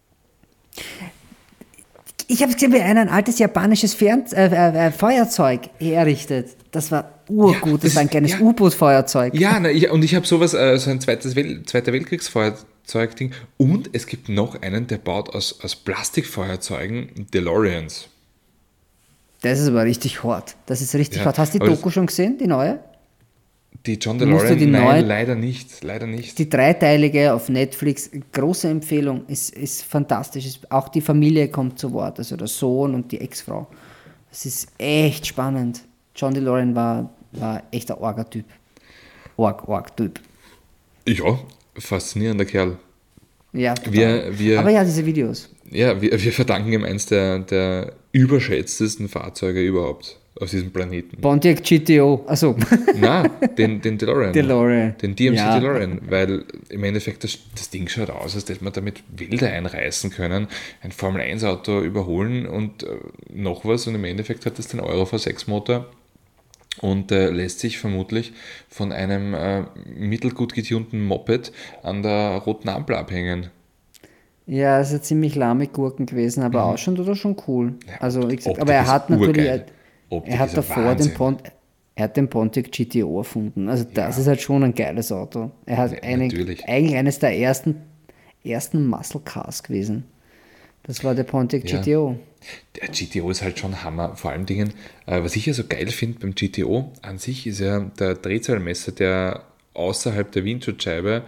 [SPEAKER 1] Ich habe gesehen, wie einer ein altes japanisches Feuerzeug herrichtet. Das war urgut. Das war ein kleines U-Boot-Feuerzeug.
[SPEAKER 2] Ja, ich habe sowas, so ein Zweiter Weltkriegsfeuerzeug-Ding. Und es gibt noch einen, der baut aus Plastikfeuerzeugen DeLoreans.
[SPEAKER 1] Das ist aber richtig hart. Das ist richtig
[SPEAKER 2] Ja,
[SPEAKER 1] hart. Hast du die
[SPEAKER 2] aber
[SPEAKER 1] Doku schon gesehen, die neue?
[SPEAKER 2] Die John
[SPEAKER 1] Musst du
[SPEAKER 2] DeLorean,
[SPEAKER 1] die
[SPEAKER 2] nein,
[SPEAKER 1] neue-
[SPEAKER 2] leider nicht. Leider nicht.
[SPEAKER 1] Die dreiteilige auf Netflix, große Empfehlung, ist fantastisch. Auch die Familie kommt zu Wort, also der Sohn und die Ex-Frau. Es ist echt spannend. John DeLorean war echt ein Orga-Typ. Org-Typ.
[SPEAKER 2] Ja, faszinierender Kerl.
[SPEAKER 1] Ja, total. Aber ja, diese Videos.
[SPEAKER 2] Ja, wir verdanken ihm eins der überschätztesten Fahrzeuge überhaupt auf diesem Planeten.
[SPEAKER 1] Pontiac GTO, also
[SPEAKER 2] Nein, den DeLorean.
[SPEAKER 1] DeLorean.
[SPEAKER 2] Den DMC
[SPEAKER 1] Ja.
[SPEAKER 2] DeLorean, weil im Endeffekt das Ding schaut aus, als hätte man damit Wälder einreißen können, ein Formel-1-Auto überholen und noch was, und im Endeffekt hat das den Euro V6 Motor und lässt sich vermutlich von einem mittelgut getunten Moped an der roten Ampel abhängen.
[SPEAKER 1] Ja, es ist ziemlich lahme Gurken gewesen, aber ausschauen tut er schon cool. Also, wie gesagt,
[SPEAKER 2] Optik
[SPEAKER 1] aber er
[SPEAKER 2] ist
[SPEAKER 1] hat natürlich,
[SPEAKER 2] urgeil. Optik
[SPEAKER 1] er hat
[SPEAKER 2] ist
[SPEAKER 1] davor
[SPEAKER 2] Wahnsinn.
[SPEAKER 1] er hat den Pontiac GTO erfunden. Also das ist halt schon ein geiles Auto. Er hat
[SPEAKER 2] Ja, natürlich.
[SPEAKER 1] eigentlich eines der ersten Muscle Cars gewesen. Das war der Pontiac
[SPEAKER 2] Ja.
[SPEAKER 1] GTO.
[SPEAKER 2] Der GTO ist halt schon Hammer. Vor allen Dingen, was ich ja so geil finde beim GTO, an sich ist ja der Drehzahlmesser, der außerhalb der Windschutzscheibe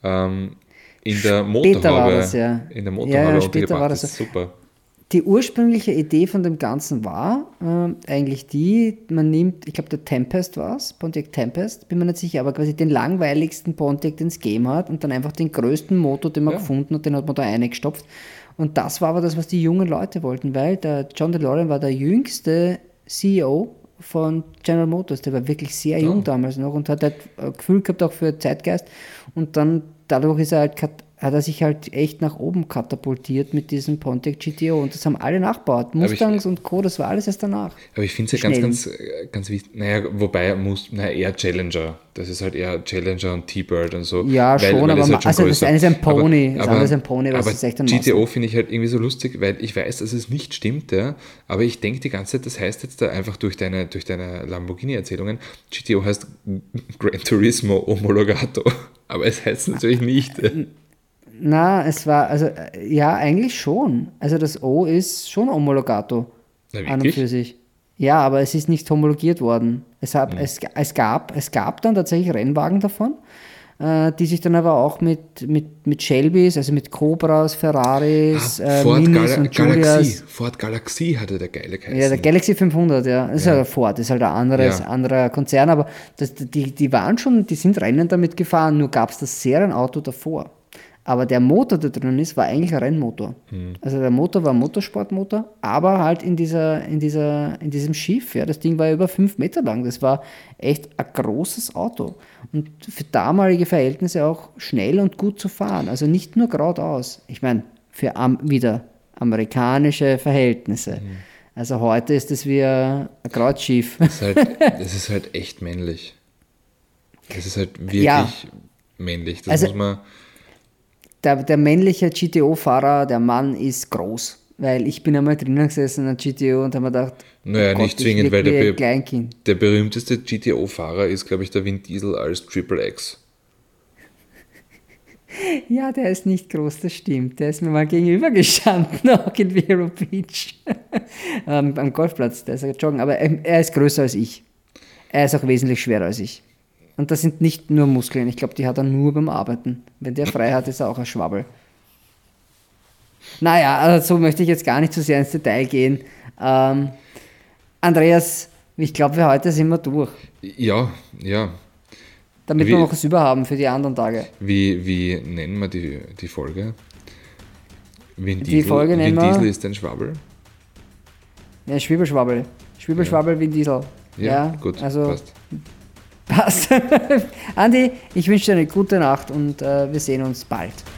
[SPEAKER 2] in der Motorhaube,
[SPEAKER 1] war das, ja.
[SPEAKER 2] in der
[SPEAKER 1] Ja,
[SPEAKER 2] Motorhaube
[SPEAKER 1] später war
[SPEAKER 2] untergebracht
[SPEAKER 1] das
[SPEAKER 2] ist.
[SPEAKER 1] so.
[SPEAKER 2] Super.
[SPEAKER 1] Die ursprüngliche Idee von dem Ganzen war eigentlich die, man nimmt, ich glaube der Tempest war es, Pontiac Tempest, bin mir nicht sicher, aber quasi den langweiligsten Pontiac, den es gegeben hat, und dann einfach den größten Motor, den man gefunden hat, den hat man da reingestopft. Und das war aber das, was die jungen Leute wollten, weil der John DeLorean war der jüngste CEO von General Motors, der war wirklich sehr jung damals noch und hat halt Gefühl gehabt auch für Zeitgeist, und dann dadurch ist er halt, hat er sich halt echt nach oben katapultiert mit diesem Pontiac GTO, und das haben alle nachgebaut. Mustangs und Co., das war alles erst danach.
[SPEAKER 2] Aber ich finde es ja ganz wichtig. Naja, wobei eher Challenger. Das ist halt eher Challenger und T-Bird und so.
[SPEAKER 1] Ja, schon, aber
[SPEAKER 2] das halt schon
[SPEAKER 1] also das
[SPEAKER 2] größer.
[SPEAKER 1] eine ist ein Pony, das
[SPEAKER 2] aber,
[SPEAKER 1] andere ist ein Pony, aber
[SPEAKER 2] aber
[SPEAKER 1] es ist echt ein
[SPEAKER 2] GTO finde ich halt irgendwie so lustig, weil ich weiß, dass es nicht stimmt, ja, aber ich denke die ganze Zeit, das heißt jetzt da einfach durch deine Lamborghini-Erzählungen, GTO heißt Gran Turismo Homologato, aber es heißt natürlich nicht.
[SPEAKER 1] Na, es war, also ja, eigentlich schon. Also das O ist schon Homologato
[SPEAKER 2] Na,
[SPEAKER 1] an und
[SPEAKER 2] wirklich?
[SPEAKER 1] für sich. Ja, aber es ist nicht homologiert worden. Es gab dann tatsächlich Rennwagen davon, die sich dann aber auch mit Shelbys, also mit Cobras, Ferraris, Minis und Giulias.
[SPEAKER 2] Ford Galaxie hatte der geile geheißen.
[SPEAKER 1] Ja, der Galaxy 500, ja. Das ist ja Ford, das ist halt ein anderer Konzern, aber die waren schon, die sind Rennen damit gefahren, nur gab es das Serienauto davor. Aber der Motor, der drin ist, war eigentlich ein Rennmotor. Also der Motor war ein Motorsportmotor, aber halt in diesem Schiff. Ja, das Ding war über 5 Meter lang. Das war echt ein großes Auto. Und für damalige Verhältnisse auch schnell und gut zu fahren. Also nicht nur geradeaus. Ich meine, für wieder amerikanische Verhältnisse. Also heute ist es wie ein Kreuzschiff.
[SPEAKER 2] Das ist halt echt männlich. Das ist halt wirklich männlich. Das
[SPEAKER 1] Also,
[SPEAKER 2] muss man.
[SPEAKER 1] Der männliche GTO-Fahrer, der Mann ist groß. Weil ich bin einmal drinnen gesessen in einem GTO und habe mir gedacht,
[SPEAKER 2] Naja, nicht zwingend, weil
[SPEAKER 1] ein Kleinkind.
[SPEAKER 2] der berühmteste GTO-Fahrer ist, glaube ich, der Vin Diesel als Triple X.
[SPEAKER 1] Ja, der ist nicht groß, das stimmt. Der ist mir mal gegenüber gestanden, auch in Vero Beach. Am Golfplatz, der ist ja joggen. Aber er ist größer als ich. Er ist auch wesentlich schwerer als ich. Und das sind nicht nur Muskeln. Ich glaube, die hat er nur beim Arbeiten. Wenn der frei hat, ist er auch ein Schwabbel. Naja, also so möchte ich jetzt gar nicht zu sehr ins Detail gehen. Andreas, ich glaube, für heute sind wir durch.
[SPEAKER 2] Ja.
[SPEAKER 1] Damit wir noch was überhaben für die anderen Tage.
[SPEAKER 2] Wie nennen wir die Folge? Vin
[SPEAKER 1] Folge nennen wir-
[SPEAKER 2] Diesel ist ein Schwabbel.
[SPEAKER 1] Ja, Schwiebelschwabbel. Schwiebelschwabbel wie ein Diesel.
[SPEAKER 2] Ja, gut,
[SPEAKER 1] also
[SPEAKER 2] passt.
[SPEAKER 1] passt. Andi, ich wünsche dir eine gute Nacht und wir sehen uns bald.